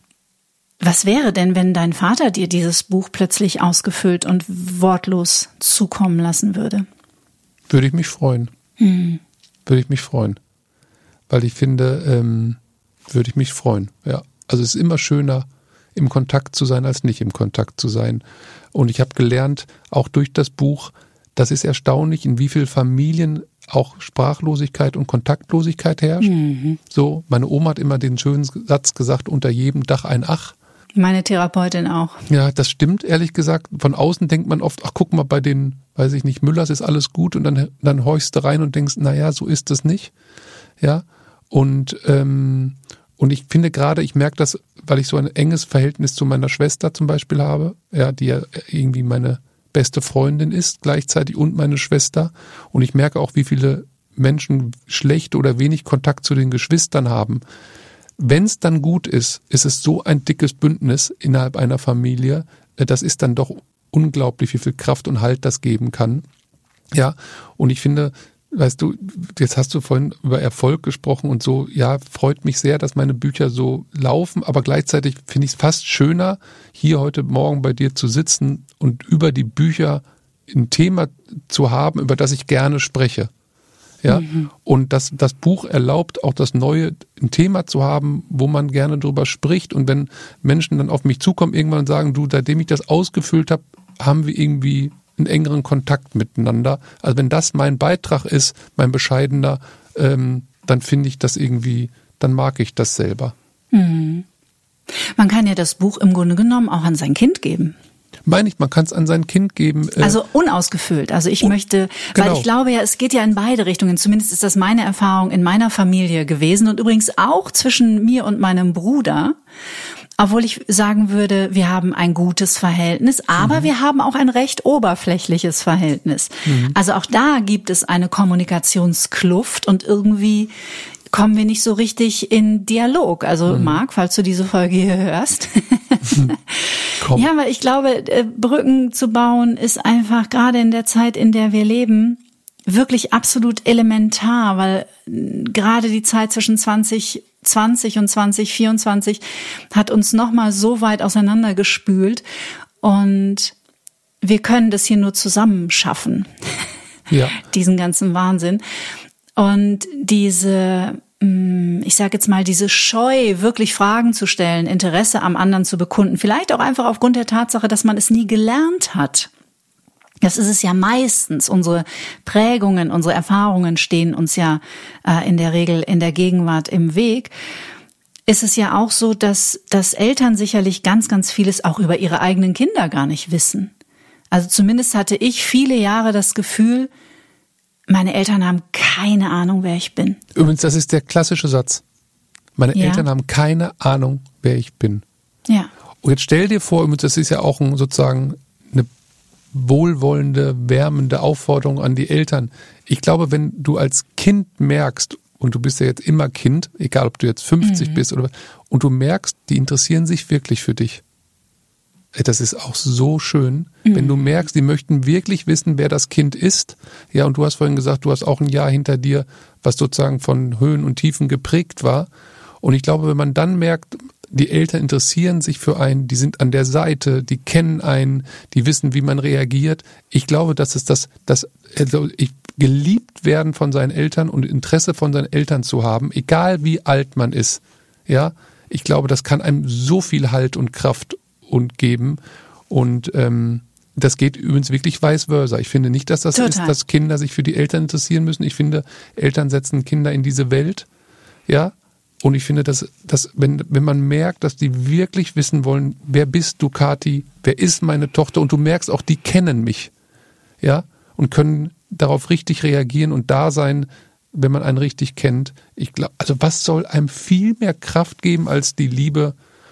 Was wäre denn, wenn dein Vater dir dieses Buch plötzlich ausgefüllt und wortlos zukommen lassen würde? Würde ich mich freuen. Hm. Würde ich mich freuen. Weil ich finde, ähm, würde ich mich freuen. Ja. Also es ist immer schöner, im Kontakt zu sein, als nicht im Kontakt zu sein. Und ich habe gelernt, auch durch das Buch, das ist erstaunlich, in wie vielen Familien auch Sprachlosigkeit und Kontaktlosigkeit herrscht. Mhm. So, meine Oma hat immer den schönen Satz gesagt, unter jedem Dach ein Ach. Meine Therapeutin auch. Ja, das stimmt, ehrlich gesagt. Von außen denkt man oft, ach guck mal, bei den, weiß ich nicht, Müllers ist alles gut und dann, dann horchst du rein und denkst, naja, so ist es nicht. Ja, und, ähm, und ich finde gerade, ich merke das, weil ich so ein enges Verhältnis zu meiner Schwester zum Beispiel habe, ja, die ja irgendwie meine beste Freundin ist gleichzeitig und meine Schwester. Und ich merke auch, wie viele Menschen schlecht oder wenig Kontakt zu den Geschwistern haben. Wenn es dann gut ist, ist es so ein dickes Bündnis innerhalb einer Familie. Das ist dann doch unglaublich, wie viel Kraft und Halt das geben kann. Ja, und ich finde, weißt du, jetzt hast du vorhin über Erfolg gesprochen und so, ja, freut mich sehr, dass meine Bücher so laufen, aber gleichzeitig finde ich es fast schöner, hier heute Morgen bei dir zu sitzen und über die Bücher ein Thema zu haben, über das ich gerne spreche. Ja, mhm. Und das, das Buch erlaubt auch das Neue, ein Thema zu haben, wo man gerne drüber spricht. Und wenn Menschen dann auf mich zukommen irgendwann und sagen, du, seitdem ich das ausgefüllt habe, haben wir irgendwie einen engeren Kontakt miteinander. Also wenn das mein Beitrag ist, mein bescheidener, ähm, dann finde ich das irgendwie, dann mag ich das selber. Mhm. Man kann ja das Buch im Grunde genommen auch an sein Kind geben. Meine ich, man kann es an sein Kind geben. Äh also unausgefüllt. Also ich un- möchte, genau. Weil ich glaube ja, es geht ja in beide Richtungen. Zumindest ist das meine Erfahrung in meiner Familie gewesen und übrigens auch zwischen mir und meinem Bruder. Obwohl ich sagen würde, wir haben ein gutes Verhältnis, aber mhm. wir haben auch ein recht oberflächliches Verhältnis. Mhm. Also auch da gibt es eine Kommunikationskluft und irgendwie kommen wir nicht so richtig in Dialog. Also mhm. Marc, falls du diese Folge hier hörst. Komm. Ja, weil ich glaube, Brücken zu bauen ist einfach gerade in der Zeit, in der wir leben, wirklich absolut elementar, weil gerade die Zeit zwischen zwanzig zwanzig und zwanzig vierundzwanzig hat uns nochmal so weit auseinandergespült und wir können das hier nur zusammen schaffen. Ja. Diesen ganzen Wahnsinn. Und diese, ich sage jetzt mal, diese Scheu, wirklich Fragen zu stellen, Interesse am anderen zu bekunden, vielleicht auch einfach aufgrund der Tatsache, dass man es nie gelernt hat. Das ist es ja meistens. Unsere Prägungen, unsere Erfahrungen stehen uns ja äh, in der Regel in der Gegenwart im Weg. Ist es ja auch so, dass, dass Eltern sicherlich ganz, ganz vieles auch über ihre eigenen Kinder gar nicht wissen. Also zumindest hatte ich viele Jahre das Gefühl, meine Eltern haben keine Ahnung, wer ich bin. Übrigens, das ist der klassische Satz. Meine Ja. Eltern haben keine Ahnung, wer ich bin. Ja. Und jetzt stell dir vor, übrigens, das ist ja auch ein, sozusagen eine wohlwollende, wärmende Aufforderung an die Eltern. Ich glaube, wenn du als Kind merkst, und du bist ja jetzt immer Kind, egal ob du jetzt fünfzig mhm. bist oder, und du merkst, die interessieren sich wirklich für dich. Das ist auch so schön, mhm. wenn du merkst, die möchten wirklich wissen, wer das Kind ist. Ja, und du hast vorhin gesagt, du hast auch ein Jahr hinter dir, was sozusagen von Höhen und Tiefen geprägt war. Und ich glaube, wenn man dann merkt, die Eltern interessieren sich für einen, die sind an der Seite, die kennen einen, die wissen, wie man reagiert. Ich glaube, dass es das, das, also ich, geliebt werden von seinen Eltern und Interesse von seinen Eltern zu haben, egal wie alt man ist. Ja, ich glaube, das kann einem so viel Halt und Kraft und geben. Und ähm, das geht übrigens wirklich vice versa. Ich finde nicht, dass das Total. ist, dass Kinder sich für die Eltern interessieren müssen. Ich finde, Eltern setzen Kinder in diese Welt. Ja. Und ich finde, dass, dass wenn, wenn man merkt, dass die wirklich wissen wollen, wer bist du, Kathi, wer ist meine Tochter? Und du merkst auch, die kennen mich. Ja. Und können darauf richtig reagieren und da sein, wenn man einen richtig kennt. Ich glaube, also was soll einem viel mehr Kraft geben als die Liebe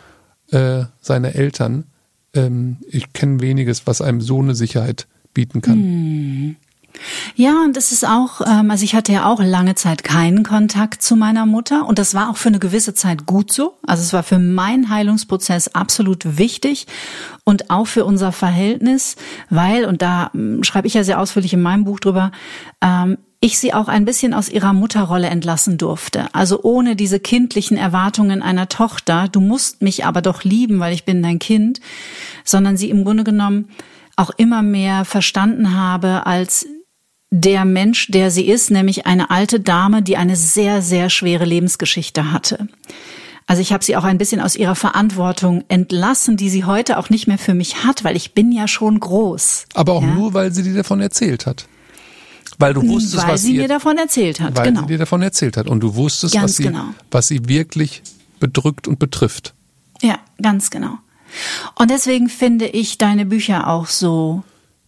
äh, seiner Eltern? Ähm, ich kenne weniges, was einem so eine Sicherheit bieten kann. Hm. Ja, und es ist auch, ähm, also ich hatte ja auch lange Zeit keinen Kontakt zu meiner Mutter und das war auch für eine gewisse Zeit gut so. Also es war für meinen Heilungsprozess absolut wichtig und auch für unser Verhältnis, weil, und da ähm, schreibe ich ja sehr ausführlich in meinem Buch drüber, ähm, ich sie auch ein bisschen aus ihrer Mutterrolle entlassen durfte. Also ohne diese kindlichen Erwartungen einer Tochter, du musst mich aber doch lieben, weil ich bin dein Kind, sondern sie im Grunde genommen auch immer mehr verstanden habe als der Mensch, der sie ist, nämlich eine alte Dame, die eine sehr, sehr schwere Lebensgeschichte hatte. Also ich habe sie auch ein bisschen aus ihrer Verantwortung entlassen, die sie heute auch nicht mehr für mich hat, weil ich bin ja schon groß. Aber auch ja? nur, weil sie dir davon erzählt hat. Weil du wusstest, weil was sie ihr, mir davon erzählt hat, weil genau. sie dir davon erzählt hat. Und du wusstest, Ganz was sie, genau. was sie wirklich bedrückt und betrifft. Ja, ganz genau. Und deswegen finde ich deine Bücher auch so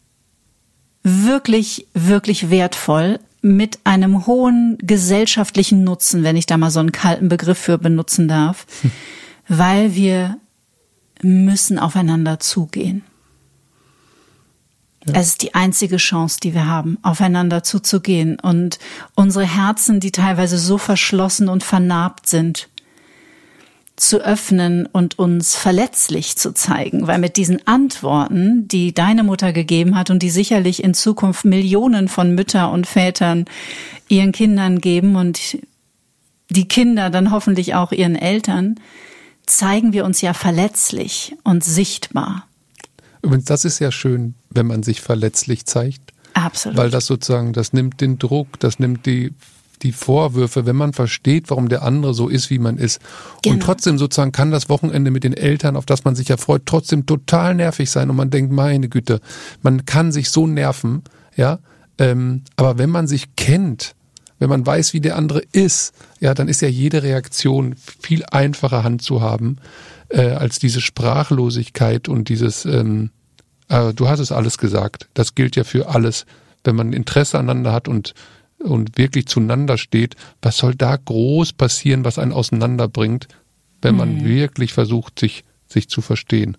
wirklich, wirklich wertvoll mit einem hohen gesellschaftlichen Nutzen, wenn ich da mal so einen kalten Begriff für benutzen darf, hm. weil wir müssen aufeinander zugehen. Ja. Es ist die einzige Chance, die wir haben, aufeinander zuzugehen und unsere Herzen, die teilweise so verschlossen und vernarbt sind, zu öffnen und uns verletzlich zu zeigen, weil mit diesen Antworten, die deine Mutter gegeben hat und die sicherlich in Zukunft Millionen von Mütter und Vätern ihren Kindern geben und die Kinder dann hoffentlich auch ihren Eltern, zeigen wir uns ja verletzlich und sichtbar. Übrigens, das ist ja schön, wenn man sich verletzlich zeigt. Absolut. Weil das sozusagen, das nimmt den Druck, das nimmt die die Vorwürfe, wenn man versteht, warum der andere so ist, wie man ist. Genau. Und trotzdem sozusagen kann das Wochenende mit den Eltern, auf das man sich ja freut, trotzdem total nervig sein und man denkt, meine Güte, man kann sich so nerven, ja, ähm, aber wenn man sich kennt, wenn man weiß, wie der andere ist, ja, dann ist ja jede Reaktion viel einfacher Hand zu haben, äh, als diese Sprachlosigkeit und dieses, ähm, äh, du hast es alles gesagt, das gilt ja für alles, wenn man Interesse aneinander hat und und wirklich zueinander steht, was soll da groß passieren, was einen auseinanderbringt, wenn man mhm. wirklich versucht, sich, sich zu verstehen?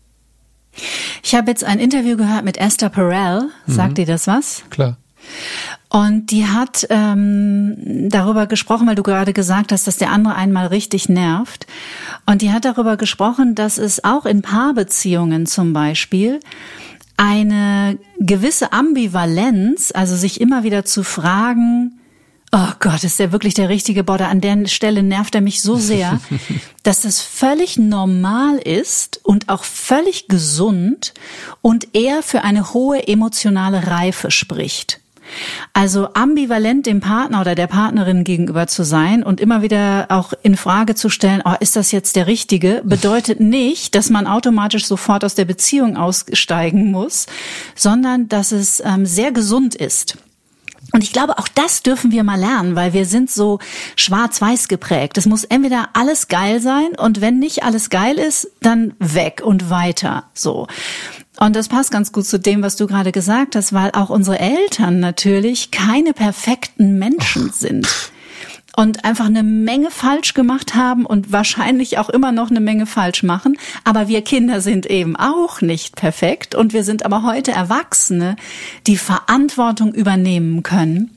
Ich habe jetzt ein Interview gehört mit Esther Perel. Sagt mhm. dir das was? Klar. Und die hat ähm, darüber gesprochen, weil du gerade gesagt hast, dass der andere einmal richtig nervt. Und die hat darüber gesprochen, dass es auch in Paarbeziehungen zum Beispiel eine gewisse Ambivalenz, also sich immer wieder zu fragen, oh Gott, ist der wirklich der richtige Border? An der Stelle nervt er mich so sehr, dass das völlig normal ist und auch völlig gesund und eher für eine hohe emotionale Reife spricht. Also ambivalent dem Partner oder der Partnerin gegenüber zu sein und immer wieder auch in Frage zu stellen, oh, ist das jetzt der Richtige, bedeutet nicht, dass man automatisch sofort aus der Beziehung aussteigen muss, sondern dass es ähm, sehr gesund ist. Und ich glaube, auch das dürfen wir mal lernen, weil wir sind so schwarz-weiß geprägt. Es muss entweder alles geil sein und wenn nicht alles geil ist, dann weg und weiter, so. Und das passt ganz gut zu dem, was du gerade gesagt hast, weil auch unsere Eltern natürlich keine perfekten Menschen sind. Und einfach eine Menge falsch gemacht haben und wahrscheinlich auch immer noch eine Menge falsch machen. Aber wir Kinder sind eben auch nicht perfekt. Und wir sind aber heute Erwachsene, die Verantwortung übernehmen können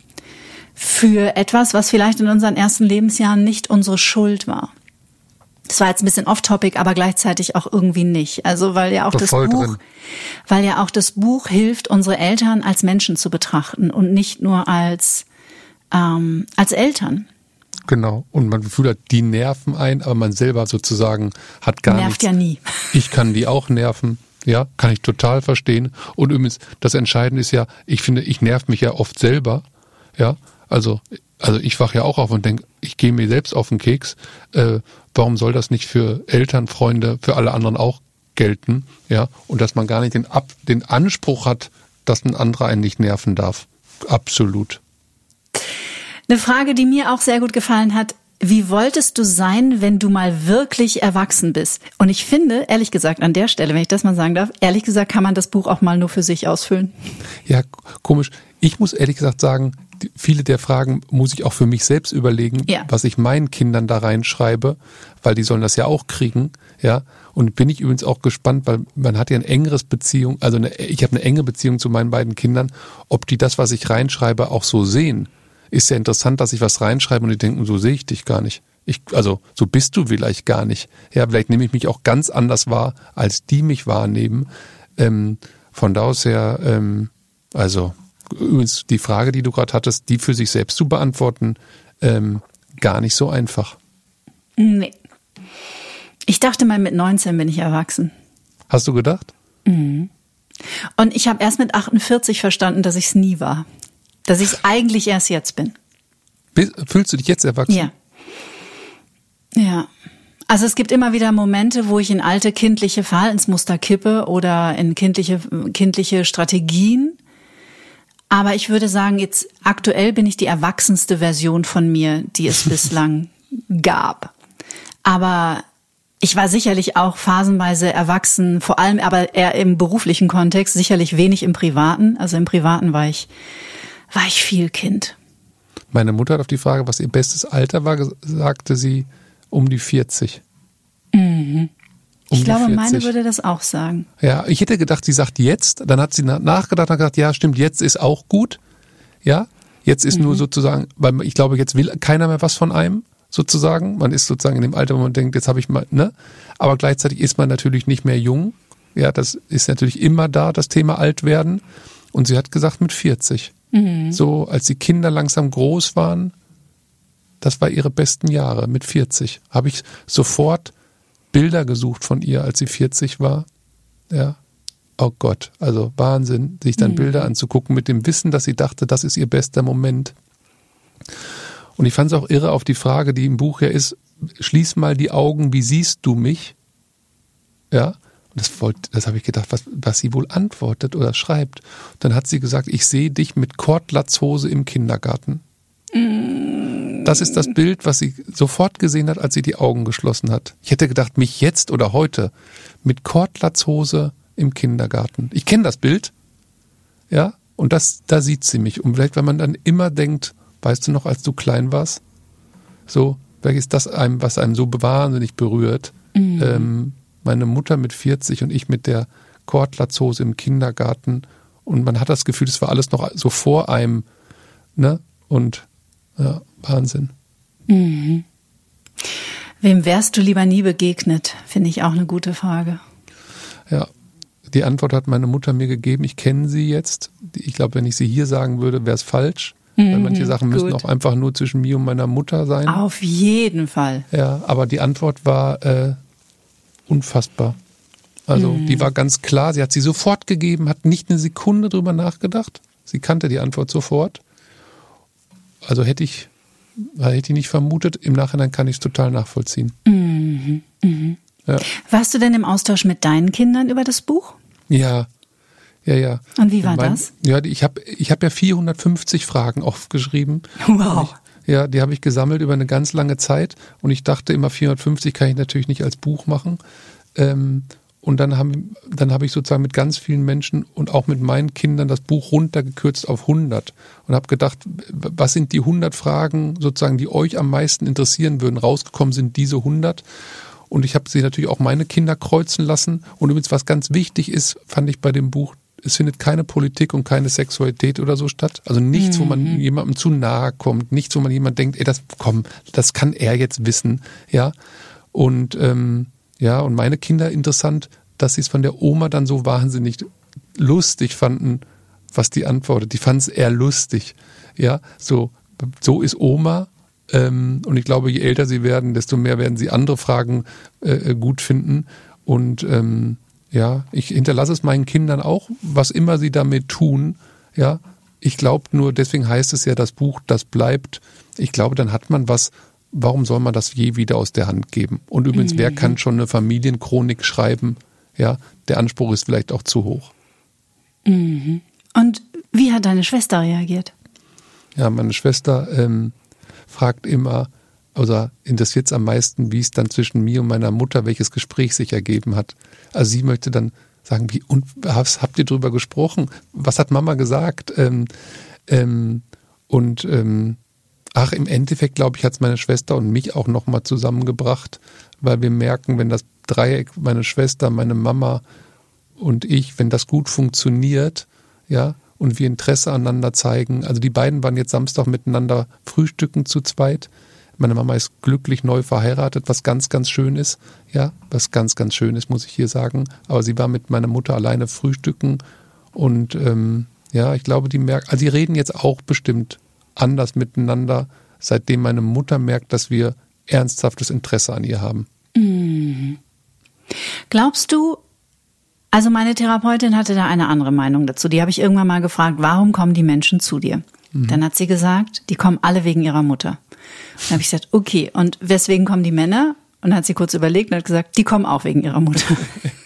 für etwas, was vielleicht in unseren ersten Lebensjahren nicht unsere Schuld war. Das war jetzt ein bisschen off-topic, aber gleichzeitig auch irgendwie nicht. Also weil ja auch das Buch, drin. weil ja auch das Buch hilft, unsere Eltern als Menschen zu betrachten und nicht nur als ähm, als Eltern. Genau. Und man fühlt halt, die nerven ein, aber man selber sozusagen hat gar nichts. Nervt nichts. ja nie. Ich kann die auch nerven. Ja, kann ich total verstehen. Und übrigens, das Entscheidende ist ja, ich finde, ich nerv mich ja oft selber. Ja, also, also ich wach ja auch auf und denke, ich gehe mir selbst auf den Keks. Äh, warum soll das nicht für Eltern, Freunde, für alle anderen auch gelten? Ja, und dass man gar nicht den, Ab- den Anspruch hat, dass ein anderer einen nicht nerven darf. Absolut. Eine Frage, die mir auch sehr gut gefallen hat: Wie wolltest du sein, wenn du mal wirklich erwachsen bist? Und ich finde, ehrlich gesagt, an der Stelle, wenn ich das mal sagen darf, ehrlich gesagt kann man das Buch auch mal nur für sich ausfüllen. Ja, komisch. Ich muss ehrlich gesagt sagen, die, viele der Fragen muss ich auch für mich selbst überlegen, ja. was ich meinen Kindern da reinschreibe, weil die sollen das ja auch kriegen. Ja, und bin ich übrigens auch gespannt, weil man hat ja ein engeres Beziehung, also eine, ich habe eine enge Beziehung zu meinen beiden Kindern, ob die das, was ich reinschreibe, auch so sehen. Ist ja interessant, dass ich was reinschreibe und die denken, so sehe ich dich gar nicht. Ich, also so bist du vielleicht gar nicht. Ja, vielleicht nehme ich mich auch ganz anders wahr, als die mich wahrnehmen. Ähm, von da aus her, ähm, also übrigens die Frage, die du gerade hattest, die für sich selbst zu beantworten, ähm, gar nicht so einfach. Nee. Ich dachte mal, mit neunzehn bin ich erwachsen. Hast du gedacht? Mhm. Und ich habe erst mit achtundvierzig verstanden, dass ich es nie war. Dass ich es eigentlich erst jetzt bin. Fühlst du dich jetzt erwachsen? Ja. Ja. Also es gibt immer wieder Momente, wo ich in alte kindliche Verhaltensmuster kippe oder in kindliche, kindliche Strategien. Aber ich würde sagen, jetzt aktuell bin ich die erwachsenste Version von mir, die es bislang gab. Aber ich war sicherlich auch phasenweise erwachsen, vor allem aber eher im beruflichen Kontext, sicherlich wenig im Privaten. Also im Privaten war ich war ich viel Kind. Meine Mutter hat auf die Frage, was ihr bestes Alter war, sagte sie um die vierzig. Mhm. Um ich glaube, vierzig. Meine würde das auch sagen. Ja, ich hätte gedacht, sie sagt jetzt. Dann hat sie nachgedacht und gesagt, ja, stimmt, jetzt ist auch gut. Ja, jetzt ist mhm. nur sozusagen, weil ich glaube, jetzt will keiner mehr was von einem, sozusagen. Man ist sozusagen in dem Alter, wo man denkt, jetzt habe ich mal, ne? Aber gleichzeitig ist man natürlich nicht mehr jung. Ja, das ist natürlich immer da, das Thema alt werden. Und sie hat gesagt, mit vierzig. Mhm. So, als die Kinder langsam groß waren, das war ihre besten Jahre, mit vierzig. Habe ich sofort Bilder gesucht von ihr, als sie vierzig war. Ja, oh Gott, also Wahnsinn, sich dann mhm. Bilder anzugucken mit dem Wissen, dass sie dachte, das ist ihr bester Moment. Und ich fand es auch irre auf die Frage, die im Buch ja ist, schließ mal die Augen, wie siehst du mich? Ja. Und das, das habe ich gedacht, was, was sie wohl antwortet oder schreibt. Dann hat sie gesagt, ich sehe dich mit Kordlatzhose im Kindergarten. Mm. Das ist das Bild, was sie sofort gesehen hat, als sie die Augen geschlossen hat. Ich hätte gedacht, mich jetzt oder heute mit Kordlatzhose im Kindergarten. Ich kenne das Bild, ja, und das, da sieht sie mich. Und vielleicht, wenn man dann immer denkt, weißt du noch, als du klein warst, so, vielleicht ist das einem, was einem so wahnsinnig berührt, mm. ähm, meine Mutter mit vierzig und ich mit der Kordlatzhose im Kindergarten. Und man hat das Gefühl, es war alles noch so vor einem. Ne? Und ja, Wahnsinn. Mhm. Wem wärst du lieber nie begegnet? Finde ich auch eine gute Frage. Ja, die Antwort hat meine Mutter mir gegeben. Ich kenne sie jetzt. Ich glaube, wenn ich sie hier sagen würde, wäre es falsch. Mhm, weil manche Sachen gut. müssen auch einfach nur zwischen mir und meiner Mutter sein. Auf jeden Fall. Ja, aber die Antwort war äh, unfassbar. Also mhm. die war ganz klar, sie hat sie sofort gegeben, hat nicht eine Sekunde drüber nachgedacht. Sie kannte die Antwort sofort. Also hätte ich, hätte ich nicht vermutet, im Nachhinein kann ich es total nachvollziehen. Mhm. Mhm. Ja. Warst du denn im Austausch mit deinen Kindern über das Buch? Ja, ja, ja. Und wie war mein, das? Ja, ich habe ich hab ja vierhundertfünfzig Fragen aufgeschrieben. Wow. Ja, die habe ich gesammelt über eine ganz lange Zeit und ich dachte immer, vierhundertfünfzig kann ich natürlich nicht als Buch machen. Ähm, Und dann haben, dann habe ich sozusagen mit ganz vielen Menschen und auch mit meinen Kindern das Buch runtergekürzt auf hundert und habe gedacht, was sind die hundert Fragen sozusagen, die euch am meisten interessieren würden? Rausgekommen sind diese hundert. Und ich habe sie natürlich auch meine Kinder kreuzen lassen. Und übrigens, was ganz wichtig ist, fand ich bei dem Buch, es findet keine Politik und keine Sexualität oder so statt. Also nichts, mhm. wo man jemandem zu nahe kommt, nichts, wo man jemand denkt, ey, das komm, das kann er jetzt wissen, ja. Und ähm, ja, und meine Kinder interessant, dass sie es von der Oma dann so wahnsinnig lustig fanden, was die antwortet. Die fanden es eher lustig. Ja, so, so ist Oma. Ähm, und ich glaube, je älter sie werden, desto mehr werden sie andere Fragen äh, gut finden. Und ähm, ja, ich hinterlasse es meinen Kindern auch, was immer sie damit tun. Ja, ich glaube nur, deswegen heißt es ja, das Buch, das bleibt. Ich glaube, dann hat man was. Warum soll man das je wieder aus der Hand geben? Und übrigens, mhm. wer kann schon eine Familienchronik schreiben? Ja, der Anspruch ist vielleicht auch zu hoch. Mhm. Und wie hat deine Schwester reagiert? Ja, meine Schwester ähm, fragt immer, also interessiert es am meisten, wie es dann zwischen mir und meiner Mutter, welches Gespräch sich ergeben hat. Also sie möchte dann sagen, wie, und was habt ihr drüber gesprochen? Was hat Mama gesagt? Ähm, ähm, und ähm, Ach, im Endeffekt, glaube ich, hat es meine Schwester und mich auch nochmal zusammengebracht, weil wir merken, wenn das Dreieck, meine Schwester, meine Mama und ich, wenn das gut funktioniert, ja, und wir Interesse aneinander zeigen. Also die beiden waren jetzt Samstag miteinander frühstücken zu zweit. Meine Mama ist glücklich neu verheiratet, was ganz, ganz schön ist, ja, was ganz, ganz schön ist, muss ich hier sagen. Aber sie war mit meiner Mutter alleine frühstücken und ähm, ja, ich glaube, die merken, also die reden jetzt auch bestimmt anders miteinander, seitdem meine Mutter merkt, dass wir ernsthaftes Interesse an ihr haben. Mhm. Glaubst du, also meine Therapeutin hatte da eine andere Meinung dazu. Die habe ich irgendwann mal gefragt, warum kommen die Menschen zu dir? Mhm. Dann hat sie gesagt, die kommen alle wegen ihrer Mutter. Dann habe ich gesagt, okay, und weswegen kommen die Männer? Und dann hat sie kurz überlegt und hat gesagt, die kommen auch wegen ihrer Mutter.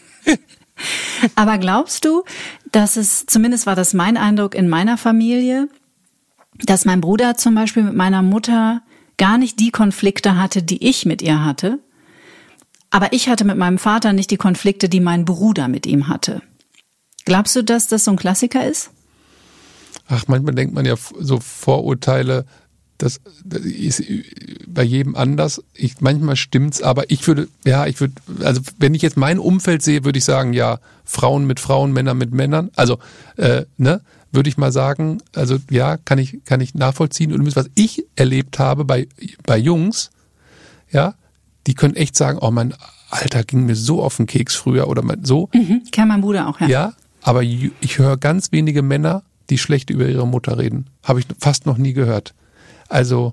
Aber glaubst du, dass es, zumindest war das mein Eindruck in meiner Familie, dass mein Bruder zum Beispiel mit meiner Mutter gar nicht die Konflikte hatte, die ich mit ihr hatte. Aber ich hatte mit meinem Vater nicht die Konflikte, die mein Bruder mit ihm hatte. Glaubst du, dass das so ein Klassiker ist? Ach, manchmal denkt man ja so Vorurteile, das ist bei jedem anders. Ich, manchmal stimmt's, aber ich würde, ja, ich würde, also wenn ich jetzt mein Umfeld sehe, würde ich sagen, ja, Frauen mit Frauen, Männer mit Männern. Also, äh, ne? Würde ich mal sagen, also ja, kann ich kann ich nachvollziehen. Und was ich erlebt habe bei bei Jungs, ja, die können echt sagen, oh, mein Alter ging mir so auf den Keks früher oder so. Mhm, kann mein Bruder auch, ja. Ja, aber ich höre ganz wenige Männer, die schlecht über ihre Mutter reden. Habe ich fast noch nie gehört. Also,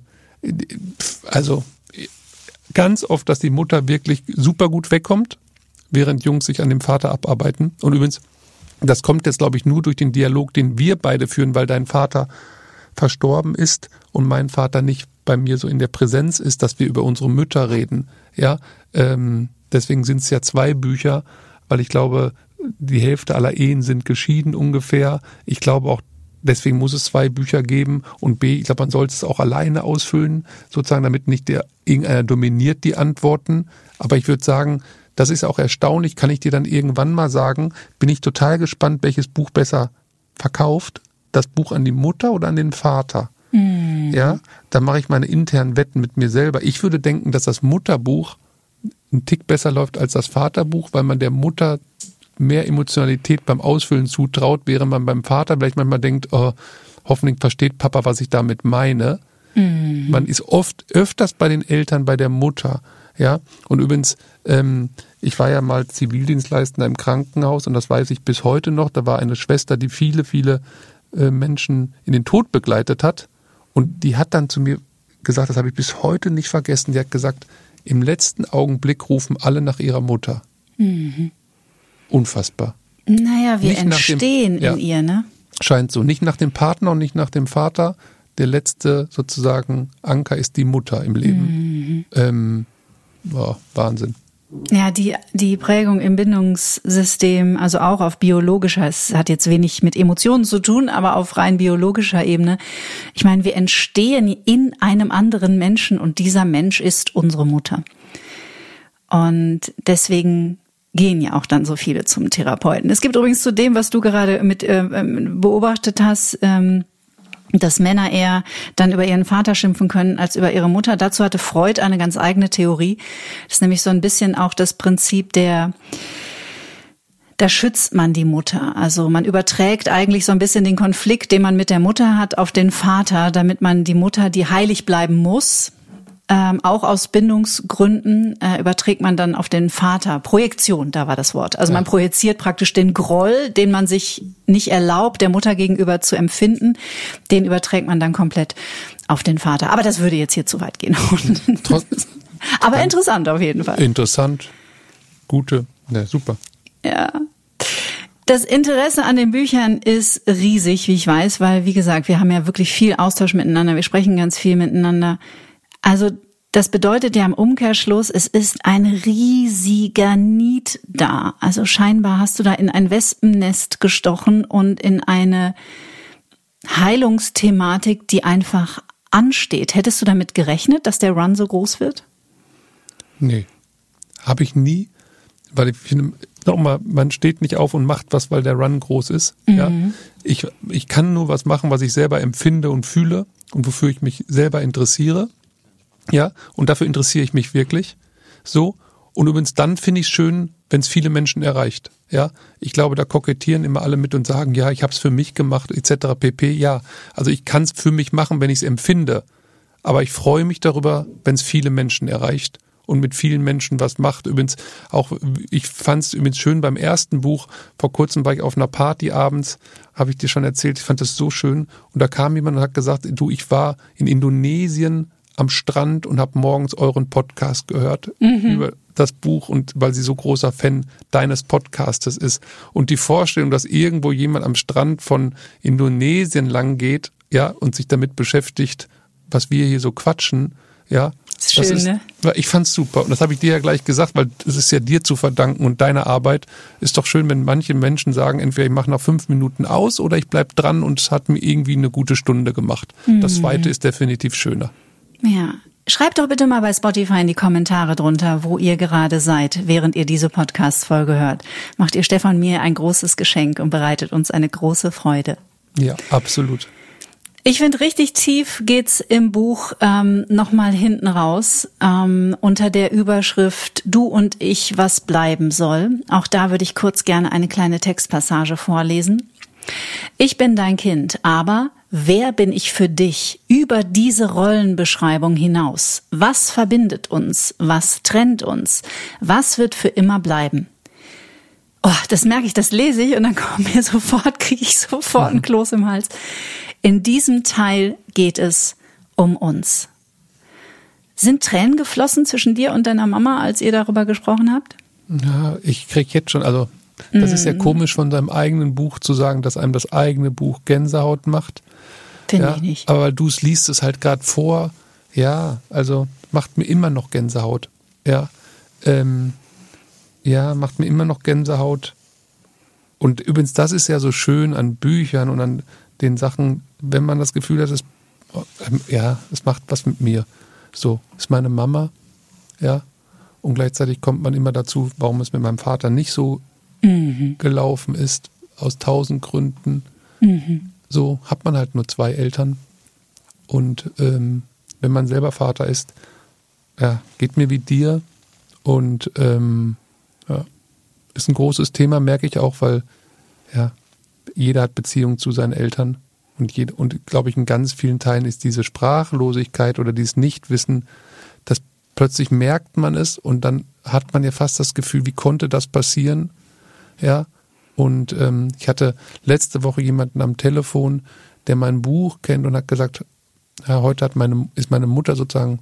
also ganz oft, dass die Mutter wirklich super gut wegkommt, während Jungs sich an dem Vater abarbeiten. Und übrigens, das kommt jetzt, glaube ich, nur durch den Dialog, den wir beide führen, weil dein Vater verstorben ist und mein Vater nicht bei mir so in der Präsenz ist, dass wir über unsere Mütter reden. Ja, ähm, deswegen sind es ja zwei Bücher, weil ich glaube, die Hälfte aller Ehen sind geschieden ungefähr. Ich glaube auch, deswegen muss es zwei Bücher geben. Und B, ich glaube, man sollte es auch alleine ausfüllen, sozusagen, damit nicht der irgendeiner dominiert die Antworten. Aber ich würde sagen, das ist auch erstaunlich, kann ich dir dann irgendwann mal sagen, bin ich total gespannt, welches Buch besser verkauft. Das Buch an die Mutter oder an den Vater? Mhm. Ja, da mache ich meine internen Wetten mit mir selber. Ich würde denken, dass das Mutterbuch einen Tick besser läuft als das Vaterbuch, weil man der Mutter mehr Emotionalität beim Ausfüllen zutraut, während man beim Vater vielleicht manchmal denkt, oh, hoffentlich versteht Papa, was ich damit meine. Mhm. Man ist oft öfters bei den Eltern, bei der Mutter. Ja, und übrigens, ähm, ich war ja mal Zivildienstleistender im Krankenhaus und das weiß ich bis heute noch. Da war eine Schwester, die viele, viele äh, Menschen in den Tod begleitet hat und die hat dann zu mir gesagt, das habe ich bis heute nicht vergessen, die hat gesagt, im letzten Augenblick rufen alle nach ihrer Mutter. Mhm. Unfassbar. Naja, wir nicht entstehen dem, ja, in ihr, ne? Scheint so. Nicht nach dem Partner und nicht nach dem Vater. Der letzte sozusagen Anker ist die Mutter im Leben. Mhm. Ähm, Oh, Wahnsinn. Ja, die, die Prägung im Bindungssystem, also auch auf biologischer, es hat jetzt wenig mit Emotionen zu tun, aber auf rein biologischer Ebene. Ich meine, wir entstehen in einem anderen Menschen und dieser Mensch ist unsere Mutter. Und deswegen gehen ja auch dann so viele zum Therapeuten. Es gibt übrigens zu dem, was du gerade mit äh, beobachtet hast, ähm, dass Männer eher dann über ihren Vater schimpfen können als über ihre Mutter. Dazu hatte Freud eine ganz eigene Theorie. Das ist nämlich so ein bisschen auch das Prinzip der, da schützt man die Mutter. Also man überträgt eigentlich so ein bisschen den Konflikt, den man mit der Mutter hat, auf den Vater, damit man die Mutter, die heilig bleiben muss, Ähm, auch aus Bindungsgründen äh, überträgt man dann auf den Vater. Projektion, da war das Wort. Also ja. Man projiziert praktisch den Groll, den man sich nicht erlaubt, der Mutter gegenüber zu empfinden, den überträgt man dann komplett auf den Vater. Aber das würde jetzt hier zu weit gehen. Trotz, Aber interessant auf jeden Fall. Interessant, gute, ne, super. Ja. Das Interesse an den Büchern ist riesig, wie ich weiß, weil, wie gesagt, wir haben ja wirklich viel Austausch miteinander, wir sprechen ganz viel miteinander. Also das bedeutet ja im Umkehrschluss, es ist ein riesiger Need da. Also scheinbar hast du da in ein Wespennest gestochen und in eine Heilungsthematik, die einfach ansteht. Hättest du damit gerechnet, dass der Run so groß wird? Nee, habe ich nie, weil ich finde, nochmal, man steht nicht auf und macht was, weil der Run groß ist. Mhm. Ja, ich, ich kann nur was machen, was ich selber empfinde und fühle und wofür ich mich selber interessiere. Ja, und dafür interessiere ich mich wirklich. So. Und übrigens dann finde ich es schön, wenn es viele Menschen erreicht. Ja, ich glaube, da kokettieren immer alle mit und sagen, ja, ich habe es für mich gemacht, et cetera pp. Ja, also ich kann es für mich machen, wenn ich es empfinde. Aber ich freue mich darüber, wenn es viele Menschen erreicht und mit vielen Menschen was macht. Übrigens auch, ich fand es übrigens schön beim ersten Buch. Vor kurzem war ich auf einer Party abends, habe ich dir schon erzählt. Ich fand das so schön. Und da kam jemand und hat gesagt, du, ich war in Indonesien am Strand und habe morgens euren Podcast gehört mhm. über das Buch und weil sie so großer Fan deines Podcastes ist. Und die Vorstellung, dass irgendwo jemand am Strand von Indonesien lang geht, ja, und sich damit beschäftigt, was wir hier so quatschen, ja. Das ist schön, das ist, ne? Ich fand's super. Und das habe ich dir ja gleich gesagt, weil es ist ja dir zu verdanken und deine Arbeit. Ist doch schön, wenn manche Menschen sagen, entweder ich mache nach fünf Minuten aus oder ich bleib dran und es hat mir irgendwie eine gute Stunde gemacht. Mhm. Das zweite ist definitiv schöner. Ja, schreibt doch bitte mal bei Spotify in die Kommentare drunter, wo ihr gerade seid, während ihr diese Podcast-Folge hört. Macht ihr Stefan und mir ein großes Geschenk und bereitet uns eine große Freude. Ja, absolut. Ich finde, richtig tief geht's im Buch ähm, nochmal hinten raus, ähm, unter der Überschrift Du und ich, was bleiben soll. Auch da würde ich kurz gerne eine kleine Textpassage vorlesen. Ich bin dein Kind, aber wer bin ich für dich über diese Rollenbeschreibung hinaus? Was verbindet uns? Was trennt uns? Was wird für immer bleiben? Oh, das merke ich, das lese ich und dann kommt mir sofort, kriege ich sofort ein Kloß im Hals. In diesem Teil geht es um uns. Sind Tränen geflossen zwischen dir und deiner Mama, als ihr darüber gesprochen habt? Ja, ich kriege jetzt schon, also das ist ja komisch von deinem eigenen Buch zu sagen, dass einem das eigene Buch Gänsehaut macht. Finde ja, ich nicht. Aber weil du es liest es halt gerade vor, ja, also macht mir immer noch Gänsehaut. Ja, ähm, ja, macht mir immer noch Gänsehaut. Und übrigens, das ist ja so schön an Büchern und an den Sachen, wenn man das Gefühl hat, es, ja, es macht was mit mir. So, ist meine Mama, ja, und gleichzeitig kommt man immer dazu, warum es mit meinem Vater nicht so mhm. gelaufen ist, aus tausend Gründen. Mhm. So hat man halt nur zwei Eltern. Und ähm, wenn man selber Vater ist, ja, geht mir wie dir. Und ähm, ja, ist ein großes Thema, merke ich auch, weil ja, jeder hat Beziehungen zu seinen Eltern. Und, jede, und glaube ich, in ganz vielen Teilen ist diese Sprachlosigkeit oder dieses Nichtwissen, dass plötzlich merkt man es und dann hat man ja fast das Gefühl, wie konnte das passieren? Ja, und ähm, ich hatte letzte Woche jemanden am Telefon, der mein Buch kennt und hat gesagt, ja, heute hat meine, ist meine Mutter sozusagen,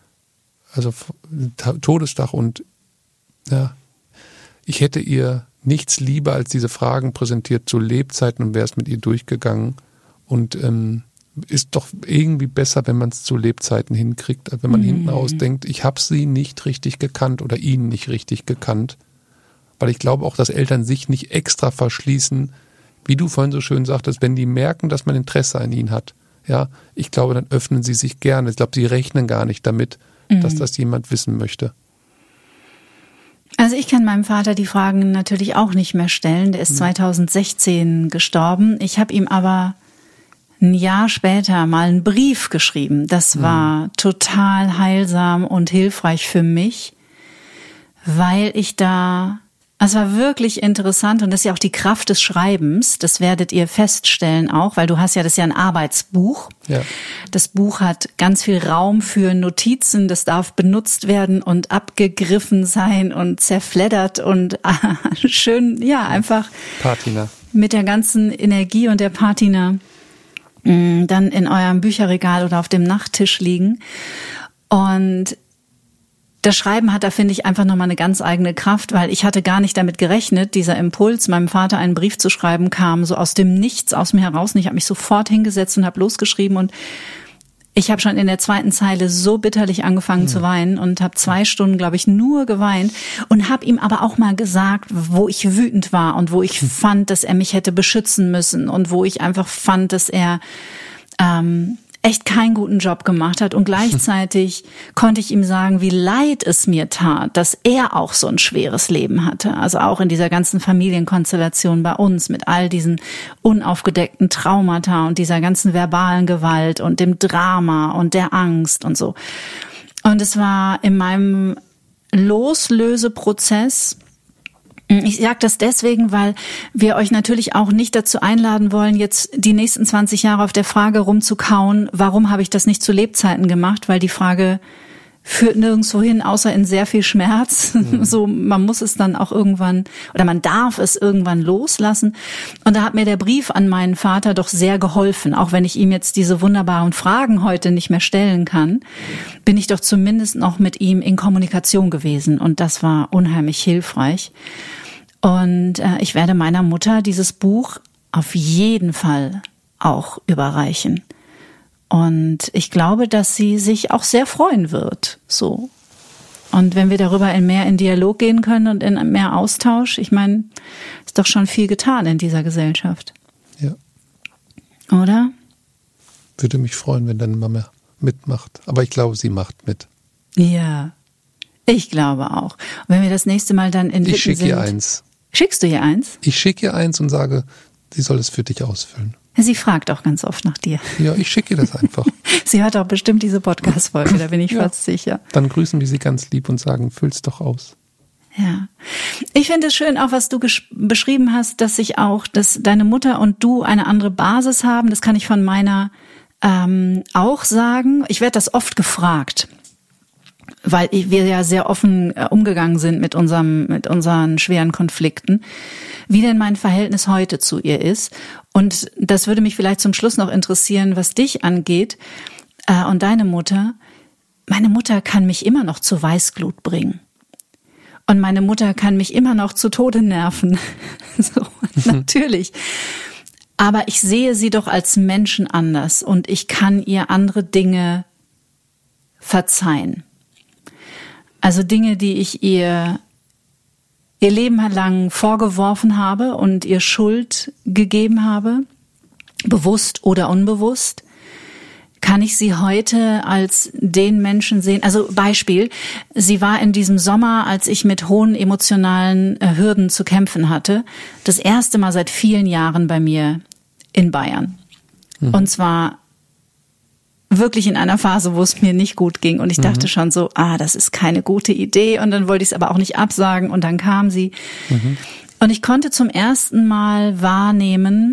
also Todestag und ja, ich hätte ihr nichts lieber als diese Fragen präsentiert zu Lebzeiten und wäre es mit ihr durchgegangen. Und ähm, ist doch irgendwie besser, wenn man es zu Lebzeiten hinkriegt, als wenn man mhm. hinten raus denkt, ich habe sie nicht richtig gekannt oder ihn nicht richtig gekannt. Weil ich glaube auch, dass Eltern sich nicht extra verschließen, wie du vorhin so schön sagtest, wenn die merken, dass man Interesse an ihnen hat. Ja, ich glaube, dann öffnen sie sich gerne. Ich glaube, sie rechnen gar nicht damit, mhm. dass das jemand wissen möchte. Also ich kann meinem Vater die Fragen natürlich auch nicht mehr stellen. Der ist zweitausendsechzehn gestorben. Ich habe ihm aber ein Jahr später mal einen Brief geschrieben. Das war mhm. total heilsam und hilfreich für mich, weil ich da, es war wirklich interessant und das ist ja auch die Kraft des Schreibens. Das werdet ihr feststellen auch, weil du hast ja, das ist ja ein Arbeitsbuch. Ja. Das Buch hat ganz viel Raum für Notizen. Das darf benutzt werden und abgegriffen sein und zerfleddert und äh, schön, ja, einfach Patina. Mit der ganzen Energie und der Patina mh, dann in eurem Bücherregal oder auf dem Nachttisch liegen. Und das Schreiben hat da, finde ich, einfach nochmal eine ganz eigene Kraft, weil ich hatte gar nicht damit gerechnet, dieser Impuls, meinem Vater einen Brief zu schreiben, kam so aus dem Nichts aus mir heraus. Und ich habe mich sofort hingesetzt und habe losgeschrieben. Und ich habe schon in der zweiten Zeile so bitterlich angefangen mhm. zu weinen und habe zwei Stunden, glaube ich, nur geweint. Und habe ihm aber auch mal gesagt, wo ich wütend war und wo ich mhm. fand, dass er mich hätte beschützen müssen. Und wo ich einfach fand, dass er ähm, echt keinen guten Job gemacht hat und gleichzeitig konnte ich ihm sagen, wie leid es mir tat, dass er auch so ein schweres Leben hatte. Also auch in dieser ganzen Familienkonstellation bei uns mit all diesen unaufgedeckten Traumata und dieser ganzen verbalen Gewalt und dem Drama und der Angst und so. Und es war in meinem Loslöseprozess. Ich sage das deswegen, weil wir euch natürlich auch nicht dazu einladen wollen, jetzt die nächsten zwanzig Jahre auf der Frage rumzukauen, warum habe ich das nicht zu Lebzeiten gemacht, weil die Frage führt nirgendwo hin, außer in sehr viel Schmerz. Mhm. So, man muss es dann auch irgendwann, oder man darf es irgendwann loslassen. Und da hat mir der Brief an meinen Vater doch sehr geholfen. Auch wenn ich ihm jetzt diese wunderbaren Fragen heute nicht mehr stellen kann, bin ich doch zumindest noch mit ihm in Kommunikation gewesen. Und das war unheimlich hilfreich. Und äh, ich werde meiner Mutter dieses Buch auf jeden Fall auch überreichen. Und ich glaube, dass sie sich auch sehr freuen wird, so. Und wenn wir darüber in mehr in Dialog gehen können und in mehr Austausch, ich meine, ist doch schon viel getan in dieser Gesellschaft. Ja. Oder? Würde mich freuen, wenn deine Mama mitmacht. Aber ich glaube, sie macht mit. Ja, ich glaube auch. Und wenn wir das nächste Mal dann in Witten Ich schicke sind, ihr eins. Schickst du ihr eins? Ich schicke ihr eins und sage, sie soll es für dich ausfüllen. Sie fragt auch ganz oft nach dir. Ja, ich schicke ihr das einfach. Sie hört auch bestimmt diese Podcast-Folge, da bin ich ja, fast sicher. Dann grüßen wir sie ganz lieb und sagen, füll's doch aus. Ja. Ich finde es schön, auch was du gesch- beschrieben hast, dass sich auch, dass deine Mutter und du eine andere Basis haben. Das kann ich von meiner ähm, auch sagen. Ich werde das oft gefragt, weil wir ja sehr offen äh, umgegangen sind mit unserem, mit unseren schweren Konflikten, wie denn mein Verhältnis heute zu ihr ist. Und das würde mich vielleicht zum Schluss noch interessieren, was dich angeht äh, und deine Mutter. Meine Mutter kann mich immer noch zu Weißglut bringen. Und meine Mutter kann mich immer noch zu Tode nerven. So, natürlich. Aber ich sehe sie doch als Menschen anders und ich kann ihr andere Dinge verzeihen. Also Dinge, die ich ihr ihr Leben lang vorgeworfen habe und ihr Schuld gegeben habe, bewusst oder unbewusst, kann ich sie heute als den Menschen sehen. Also Beispiel, sie war in diesem Sommer, als ich mit hohen emotionalen Hürden zu kämpfen hatte, das erste Mal seit vielen Jahren bei mir in Bayern. Mhm. Und zwar wirklich in einer Phase, wo es mir nicht gut ging. Und ich dachte mhm. schon so, ah, das ist keine gute Idee. Und dann wollte ich es aber auch nicht absagen. Und dann kam sie. Mhm. Und ich konnte zum ersten Mal wahrnehmen,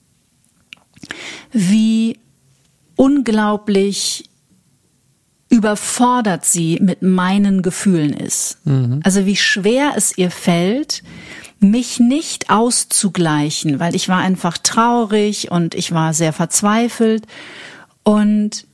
wie unglaublich überfordert sie mit meinen Gefühlen ist. Mhm. Also wie schwer es ihr fällt, mich nicht auszugleichen, weil ich war einfach traurig und ich war sehr verzweifelt. Und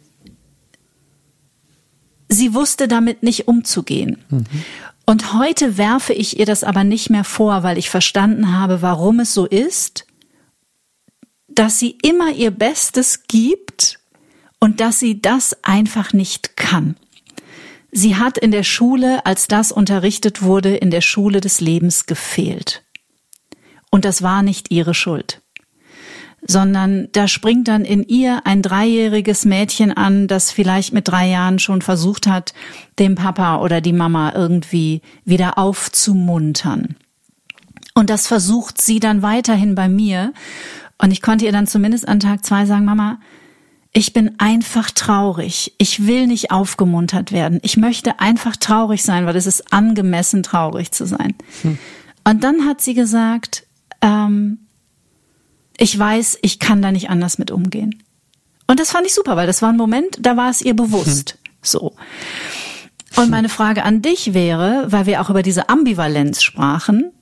sie wusste damit nicht umzugehen. Mhm. Und heute werfe ich ihr das aber nicht mehr vor, weil ich verstanden habe, warum es so ist, dass sie immer ihr Bestes gibt und dass sie das einfach nicht kann. Sie hat in der Schule, als das unterrichtet wurde, in der Schule des Lebens gefehlt. Und das war nicht ihre Schuld. sondern da springt dann in ihr ein dreijähriges Mädchen an, das vielleicht mit drei Jahren schon versucht hat, den Papa oder die Mama irgendwie wieder aufzumuntern. Und das versucht sie dann weiterhin bei mir. Und ich konnte ihr dann zumindest an Tag zwei sagen, Mama, ich bin einfach traurig. Ich will nicht aufgemuntert werden. Ich möchte einfach traurig sein, weil es ist angemessen, traurig zu sein. Hm. Und dann hat sie gesagt, ähm, ich weiß, ich kann da nicht anders mit umgehen. Und das fand ich super, weil das war ein Moment, da war es ihr bewusst. Hm. So. Und meine Frage an dich wäre, weil wir auch über diese Ambivalenz sprachen,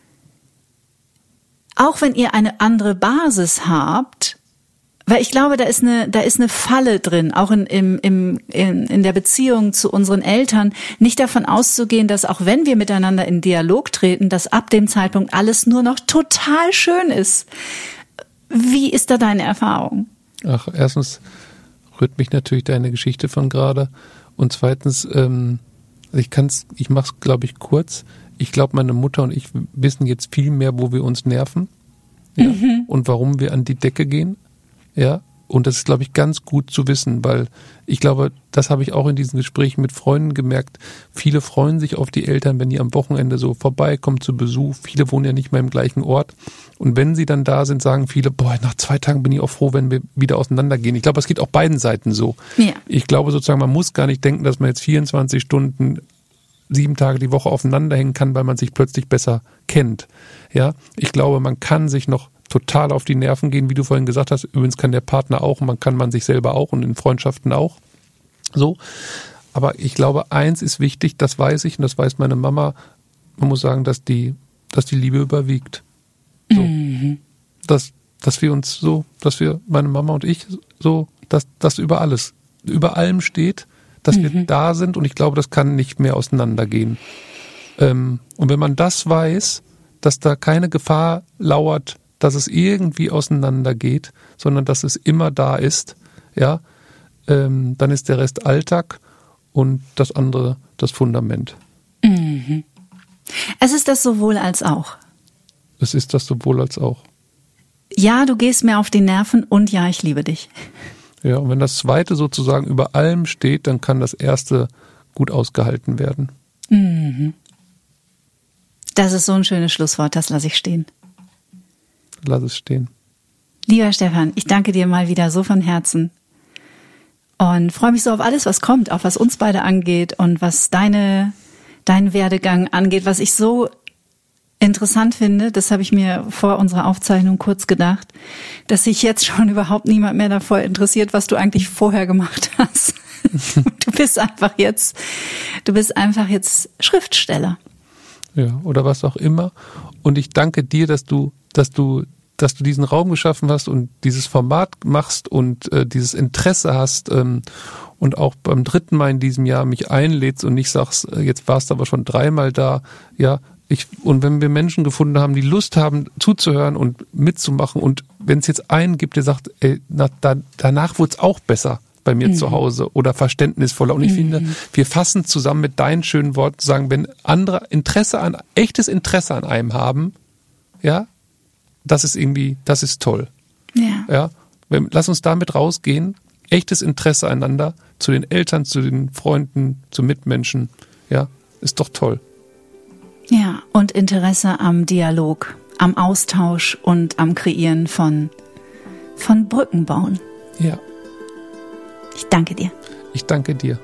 auch wenn ihr eine andere Basis habt, weil ich glaube, da ist eine, da ist eine Falle drin, auch in, im, im, in, in der Beziehung zu unseren Eltern, nicht davon auszugehen, dass auch wenn wir miteinander in Dialog treten, dass ab dem Zeitpunkt alles nur noch total schön ist. Wie ist da deine Erfahrung? Ach, erstens rührt mich natürlich deine Geschichte von gerade und zweitens, ähm, ich kann's, ich mach's, glaube ich, kurz. Ich glaube, meine Mutter und ich wissen jetzt viel mehr, wo wir uns nerven, ja, mhm. und warum wir an die Decke gehen. Ja, und das ist, glaube ich, ganz gut zu wissen, weil ich glaube, das habe ich auch in diesen Gesprächen mit Freunden gemerkt. Viele freuen sich auf die Eltern, wenn die am Wochenende so vorbeikommen zu Besuch. Viele wohnen ja nicht mehr im gleichen Ort. Und wenn sie dann da sind, sagen viele, boah, nach zwei Tagen bin ich auch froh, wenn wir wieder auseinandergehen. Ich glaube, es geht auch beiden Seiten so. Ja. Ich glaube sozusagen, man muss gar nicht denken, dass man jetzt vierundzwanzig Stunden, sieben Tage die Woche aufeinander hängen kann, weil man sich plötzlich besser kennt. Ja, ich glaube, man kann sich noch total auf die Nerven gehen, wie du vorhin gesagt hast. Übrigens kann der Partner auch, man kann man sich selber auch und in Freundschaften auch. So. Aber ich glaube, eins ist wichtig, das weiß ich und das weiß meine Mama. Man muss sagen, dass die, dass die Liebe überwiegt. So. Mhm. Dass, dass wir uns so, dass wir, meine Mama und ich, so, dass das über alles, über allem steht, dass mhm. wir da sind und ich glaube, das kann nicht mehr auseinandergehen. Ähm, und wenn man das weiß, dass da keine Gefahr lauert, dass es irgendwie auseinandergeht, sondern dass es immer da ist, ja, ähm, dann ist der Rest Alltag und das andere das Fundament. Mhm. Es ist das sowohl als auch. Es ist das sowohl als auch. Ja, du gehst mir auf die Nerven und ja, ich liebe dich. Ja, und wenn das Zweite sozusagen über allem steht, dann kann das Erste gut ausgehalten werden. Mhm. Das ist so ein schönes Schlusswort, das lasse ich stehen. Lass es stehen. Lieber Stefan, ich danke dir mal wieder so von Herzen und freue mich so auf alles, was kommt, auch was uns beide angeht und was deine, deinen Werdegang angeht, was ich so interessant finde, das habe ich mir vor unserer Aufzeichnung kurz gedacht, dass sich jetzt schon überhaupt niemand mehr davor interessiert, was du eigentlich vorher gemacht hast. Du bist einfach jetzt, du bist einfach jetzt Schriftsteller. Ja, oder was auch immer. Und ich danke dir, dass du dass du, dass du diesen Raum geschaffen hast und dieses Format machst und äh, dieses Interesse hast ähm, und auch beim dritten Mal in diesem Jahr mich einlädst und nicht sagst, äh, jetzt warst du aber schon dreimal da, ja, ich, und wenn wir Menschen gefunden haben, die Lust haben, zuzuhören und mitzumachen und wenn es jetzt einen gibt, der sagt, ey, na, da, danach wurde es auch besser bei mir mhm. zu Hause oder verständnisvoller und ich mhm. finde, wir fassen zusammen mit deinen schönen Worten zu sagen, wenn andere Interesse an, echtes Interesse an einem haben, ja, das ist irgendwie, das ist toll. Ja. Ja. Wenn, lass uns damit rausgehen. Echtes Interesse einander, zu den Eltern, zu den Freunden, zu Mitmenschen. Ja, ist doch toll. Ja, und Interesse am Dialog, am Austausch und am Kreieren von, von Brücken bauen. Ja. Ich danke dir. Ich danke dir.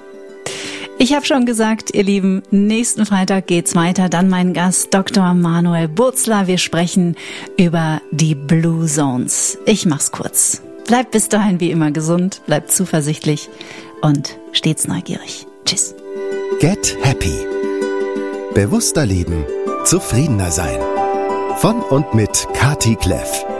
Ich habe schon gesagt, ihr Lieben, nächsten Freitag geht's weiter. Dann mein Gast Doktor Manuel Burzler. Wir sprechen über die Blue Zones. Ich mach's kurz. Bleibt bis dahin wie immer gesund, bleibt zuversichtlich und stets neugierig. Tschüss. Get Happy. Bewusster leben, zufriedener sein. Von und mit Kati Kleff.